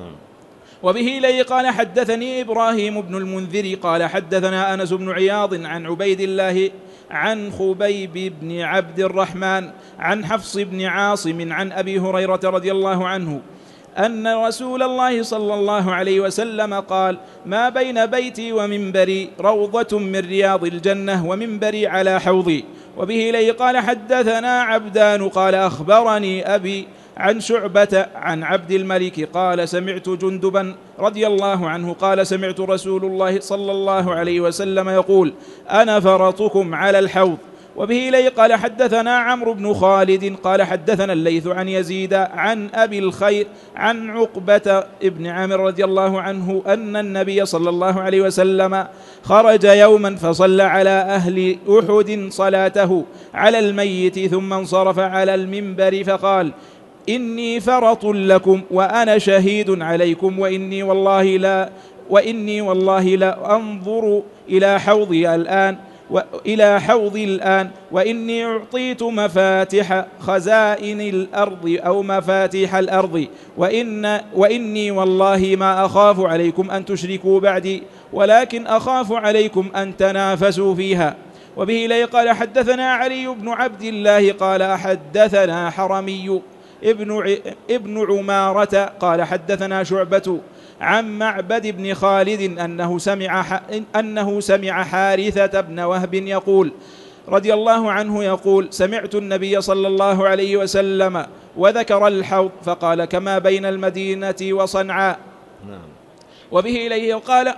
وبه إليه قال حدثني إبراهيم بن المنذر قال حدثنا أنس بن عياض عن عبيد الله عن خبيب بن عبد الرحمن عن حفص بن عاصم عن أبي هريرة رضي الله عنه أن رسول الله صلى الله عليه وسلم قال: ما بين بيتي ومنبري روضة من رياض الجنة ومنبري على حوضي. وبه إليه قال حدثنا عبدان قال أخبرني أبي عن شعبة عن عبد الملك قال: سمعت جندبا رضي الله عنه قال: سمعت رسول الله صلى الله عليه وسلم يقول: أنا فرطكم على الحوض. وبه إليه قال حدثنا عمرو بن خالد قال حدثنا الليث عن يزيد عن أبي الخير عن عقبة ابن عامر رضي الله عنه أن النبي صلى الله عليه وسلم خرج يوما فصلى على أهل أحد صلاته على الميت ثم انصرف على المنبر فقال: إني فرط لكم وأنا شهيد عليكم، وإني والله لا وإني والله لا أنظر إلى حوضي الآن وإلى حوضي الآن وإني أعطيت مفاتح خزائن الأرض أو مفاتيح الأرض، وإن وإني والله ما أخاف عليكم أن تشركوا بعدي، ولكن أخاف عليكم أن تنافسوا فيها. وبه إليه قال حدثنا علي بن عبد الله قال حدثنا حرمي ابن ابن عمارة قال حدثنا شعبة عن معبد بن خالد أنه سمع أنه سمع حارثة بن وهب يقول رضي الله عنه يقول: سمعت النبي صلى الله عليه وسلم وذكر الحوض فقال: كما بين المدينة وصنعاء. نعم. وبه إليه قال: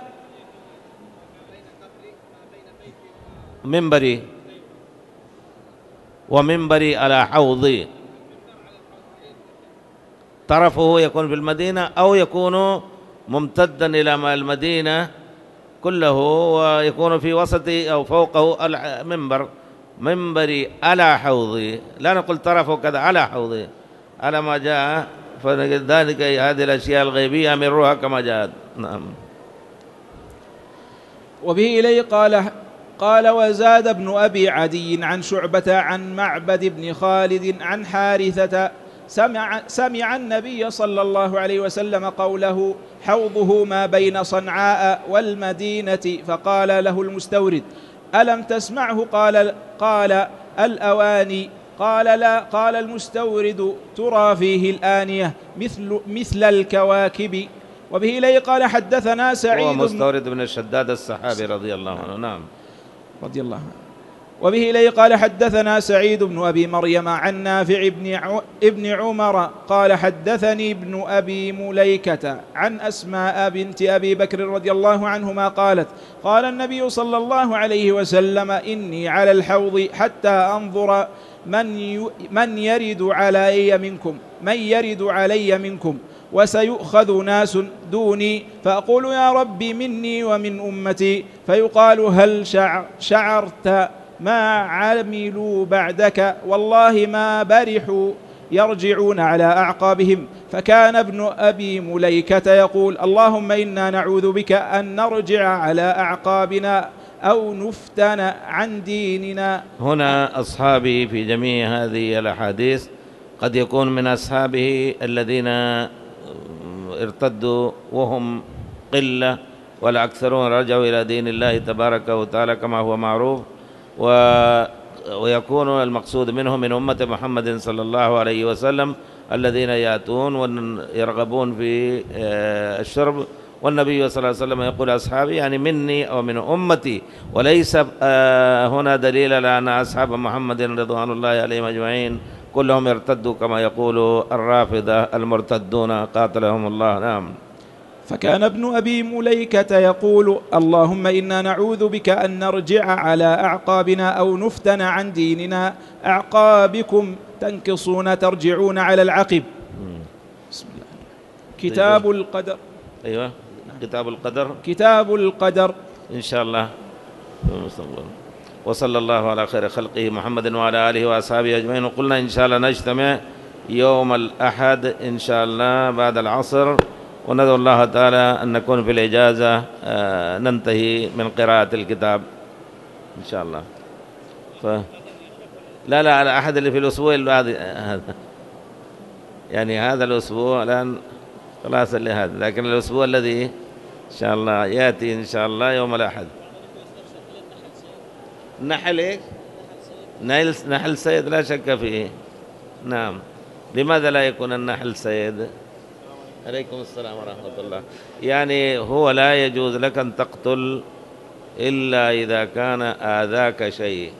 منبري ومنبري على حوضي، طرفه يكون في المدينة أو يكون ممتدا إلى المدينة كله ويكون في وسطه أو فوقه المنبر. منبري على حوضي، لا نقول طرفه كذا، على حوضي على ما جاء، فذلك هذه الأشياء الغيبية أمرها كما جاءت. نعم. وبه إليه قال قال وزاد ابن أبي عدي عن شعبة عن معبد بن خالد عن حارثة سمع, سمع النبي صلى الله عليه وسلم قوله: حوضه ما بين صنعاء والمدينة. فقال له المستورد: ألم تسمعه؟ قال قال الأواني. قال لا. قال المستورد: ترى فيه الآنية مثل, مثل الكواكب. وبه إليه قال حدثنا سعيد هو مستورد بن الشداد الصحابي رضي الله عنه. نعم. رضي الله عنه. وبه إليه قال حدثنا سعيد بن أبي مريم عن نافع ابن عمر قال حدثني ابن أبي مليكة عن أسماء بنت أبي بكر رضي الله عنهما قالت قال النبي صلى الله عليه وسلم إني على الحوض حتى أنظر من من يرد علي منكم من يرد علي منكم وسيؤخذ ناس دوني فأقول يا رب مني ومن أمتي فيقال هل شعرت ما عملوا بعدك والله ما برحوا يرجعون على أعقابهم. فكان ابن أبي مليكة يقول اللهم إنا نعوذ بك أن نرجع على أعقابنا أو نفتن عن ديننا. هنا أصحابه في جميع هذه الأحاديث قد يكون من أصحابه الذين ارتدوا وهم قلة والأكثرون رجعوا إلى دين الله تبارك وتعالى كما هو معروف، ويكون المقصود منهم من أمة محمد صلى الله عليه وسلم الذين يأتون ويرغبون في الشرب، والنبي صلى الله عليه وسلم يقول أصحابي يعني مني أو من أمتي، وليس هنا دليل على أن أصحاب محمد رضوان الله عليهم أجمعين كلهم ارتدوا كما يقول الرافضة المرتدون قاتلهم الله. نعم. فكان ابن أبي مليكة يقول اللهم إنا نعوذ بك أن نرجع على أعقابنا أو نفتن عن ديننا أعقابكم تنكصون ترجعون على العقب. بسم الله. كتاب القدر. أيوة كتاب القدر. كتاب القدر إن شاء الله. وصلى الله على خير خلقه محمد وعلى آله وأصحابه أجمعين. وقلنا إن شاء الله نجتمع يوم الأحد إن شاء الله بعد العصر، وندعو الله تعالى أن نكون في الإجازة ننتهي من قراءة الكتاب إن شاء الله. ف... لا لا على أحد اللي في الأسبوع اللي هذا يعني هذا الأسبوع الآن خلاص اللي هذا، لكن الأسبوع الذي إن شاء الله يأتي إن شاء الله يوم الأحد. نحل إيه؟ نحل, نحل سيد لا شك فيه. نعم. لماذا لا يكون النحل سيد؟ عليكم السلام ورحمة الله. يعني هو لا يجوز لك أن تقتل إلا إذا كان آذاك شيء،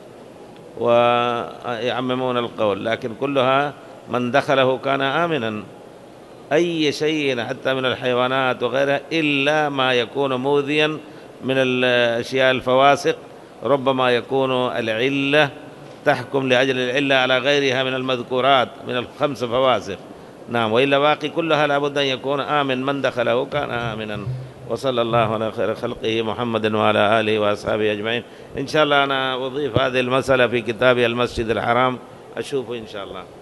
ويعممون القول، لكن كلها من دخله كان آمنا. أي شيء حتى من الحيوانات وغيرها إلا ما يكون مؤذيا من الأشياء الفواسق، ربما يكون العلة تحكم لأجل العلة على غيرها من المذكورات من الخمس فواسق. نعم. وإلا باقي كلها لابد أن يكون آمن، من دخله كان آمنا. وصلى الله على خير خلقه محمد وعلى آله وأصحابه أجمعين. إن شاء الله أنا أضيف هذه المسألة في كتابي المسجد الحرام، أشوفه إن شاء الله.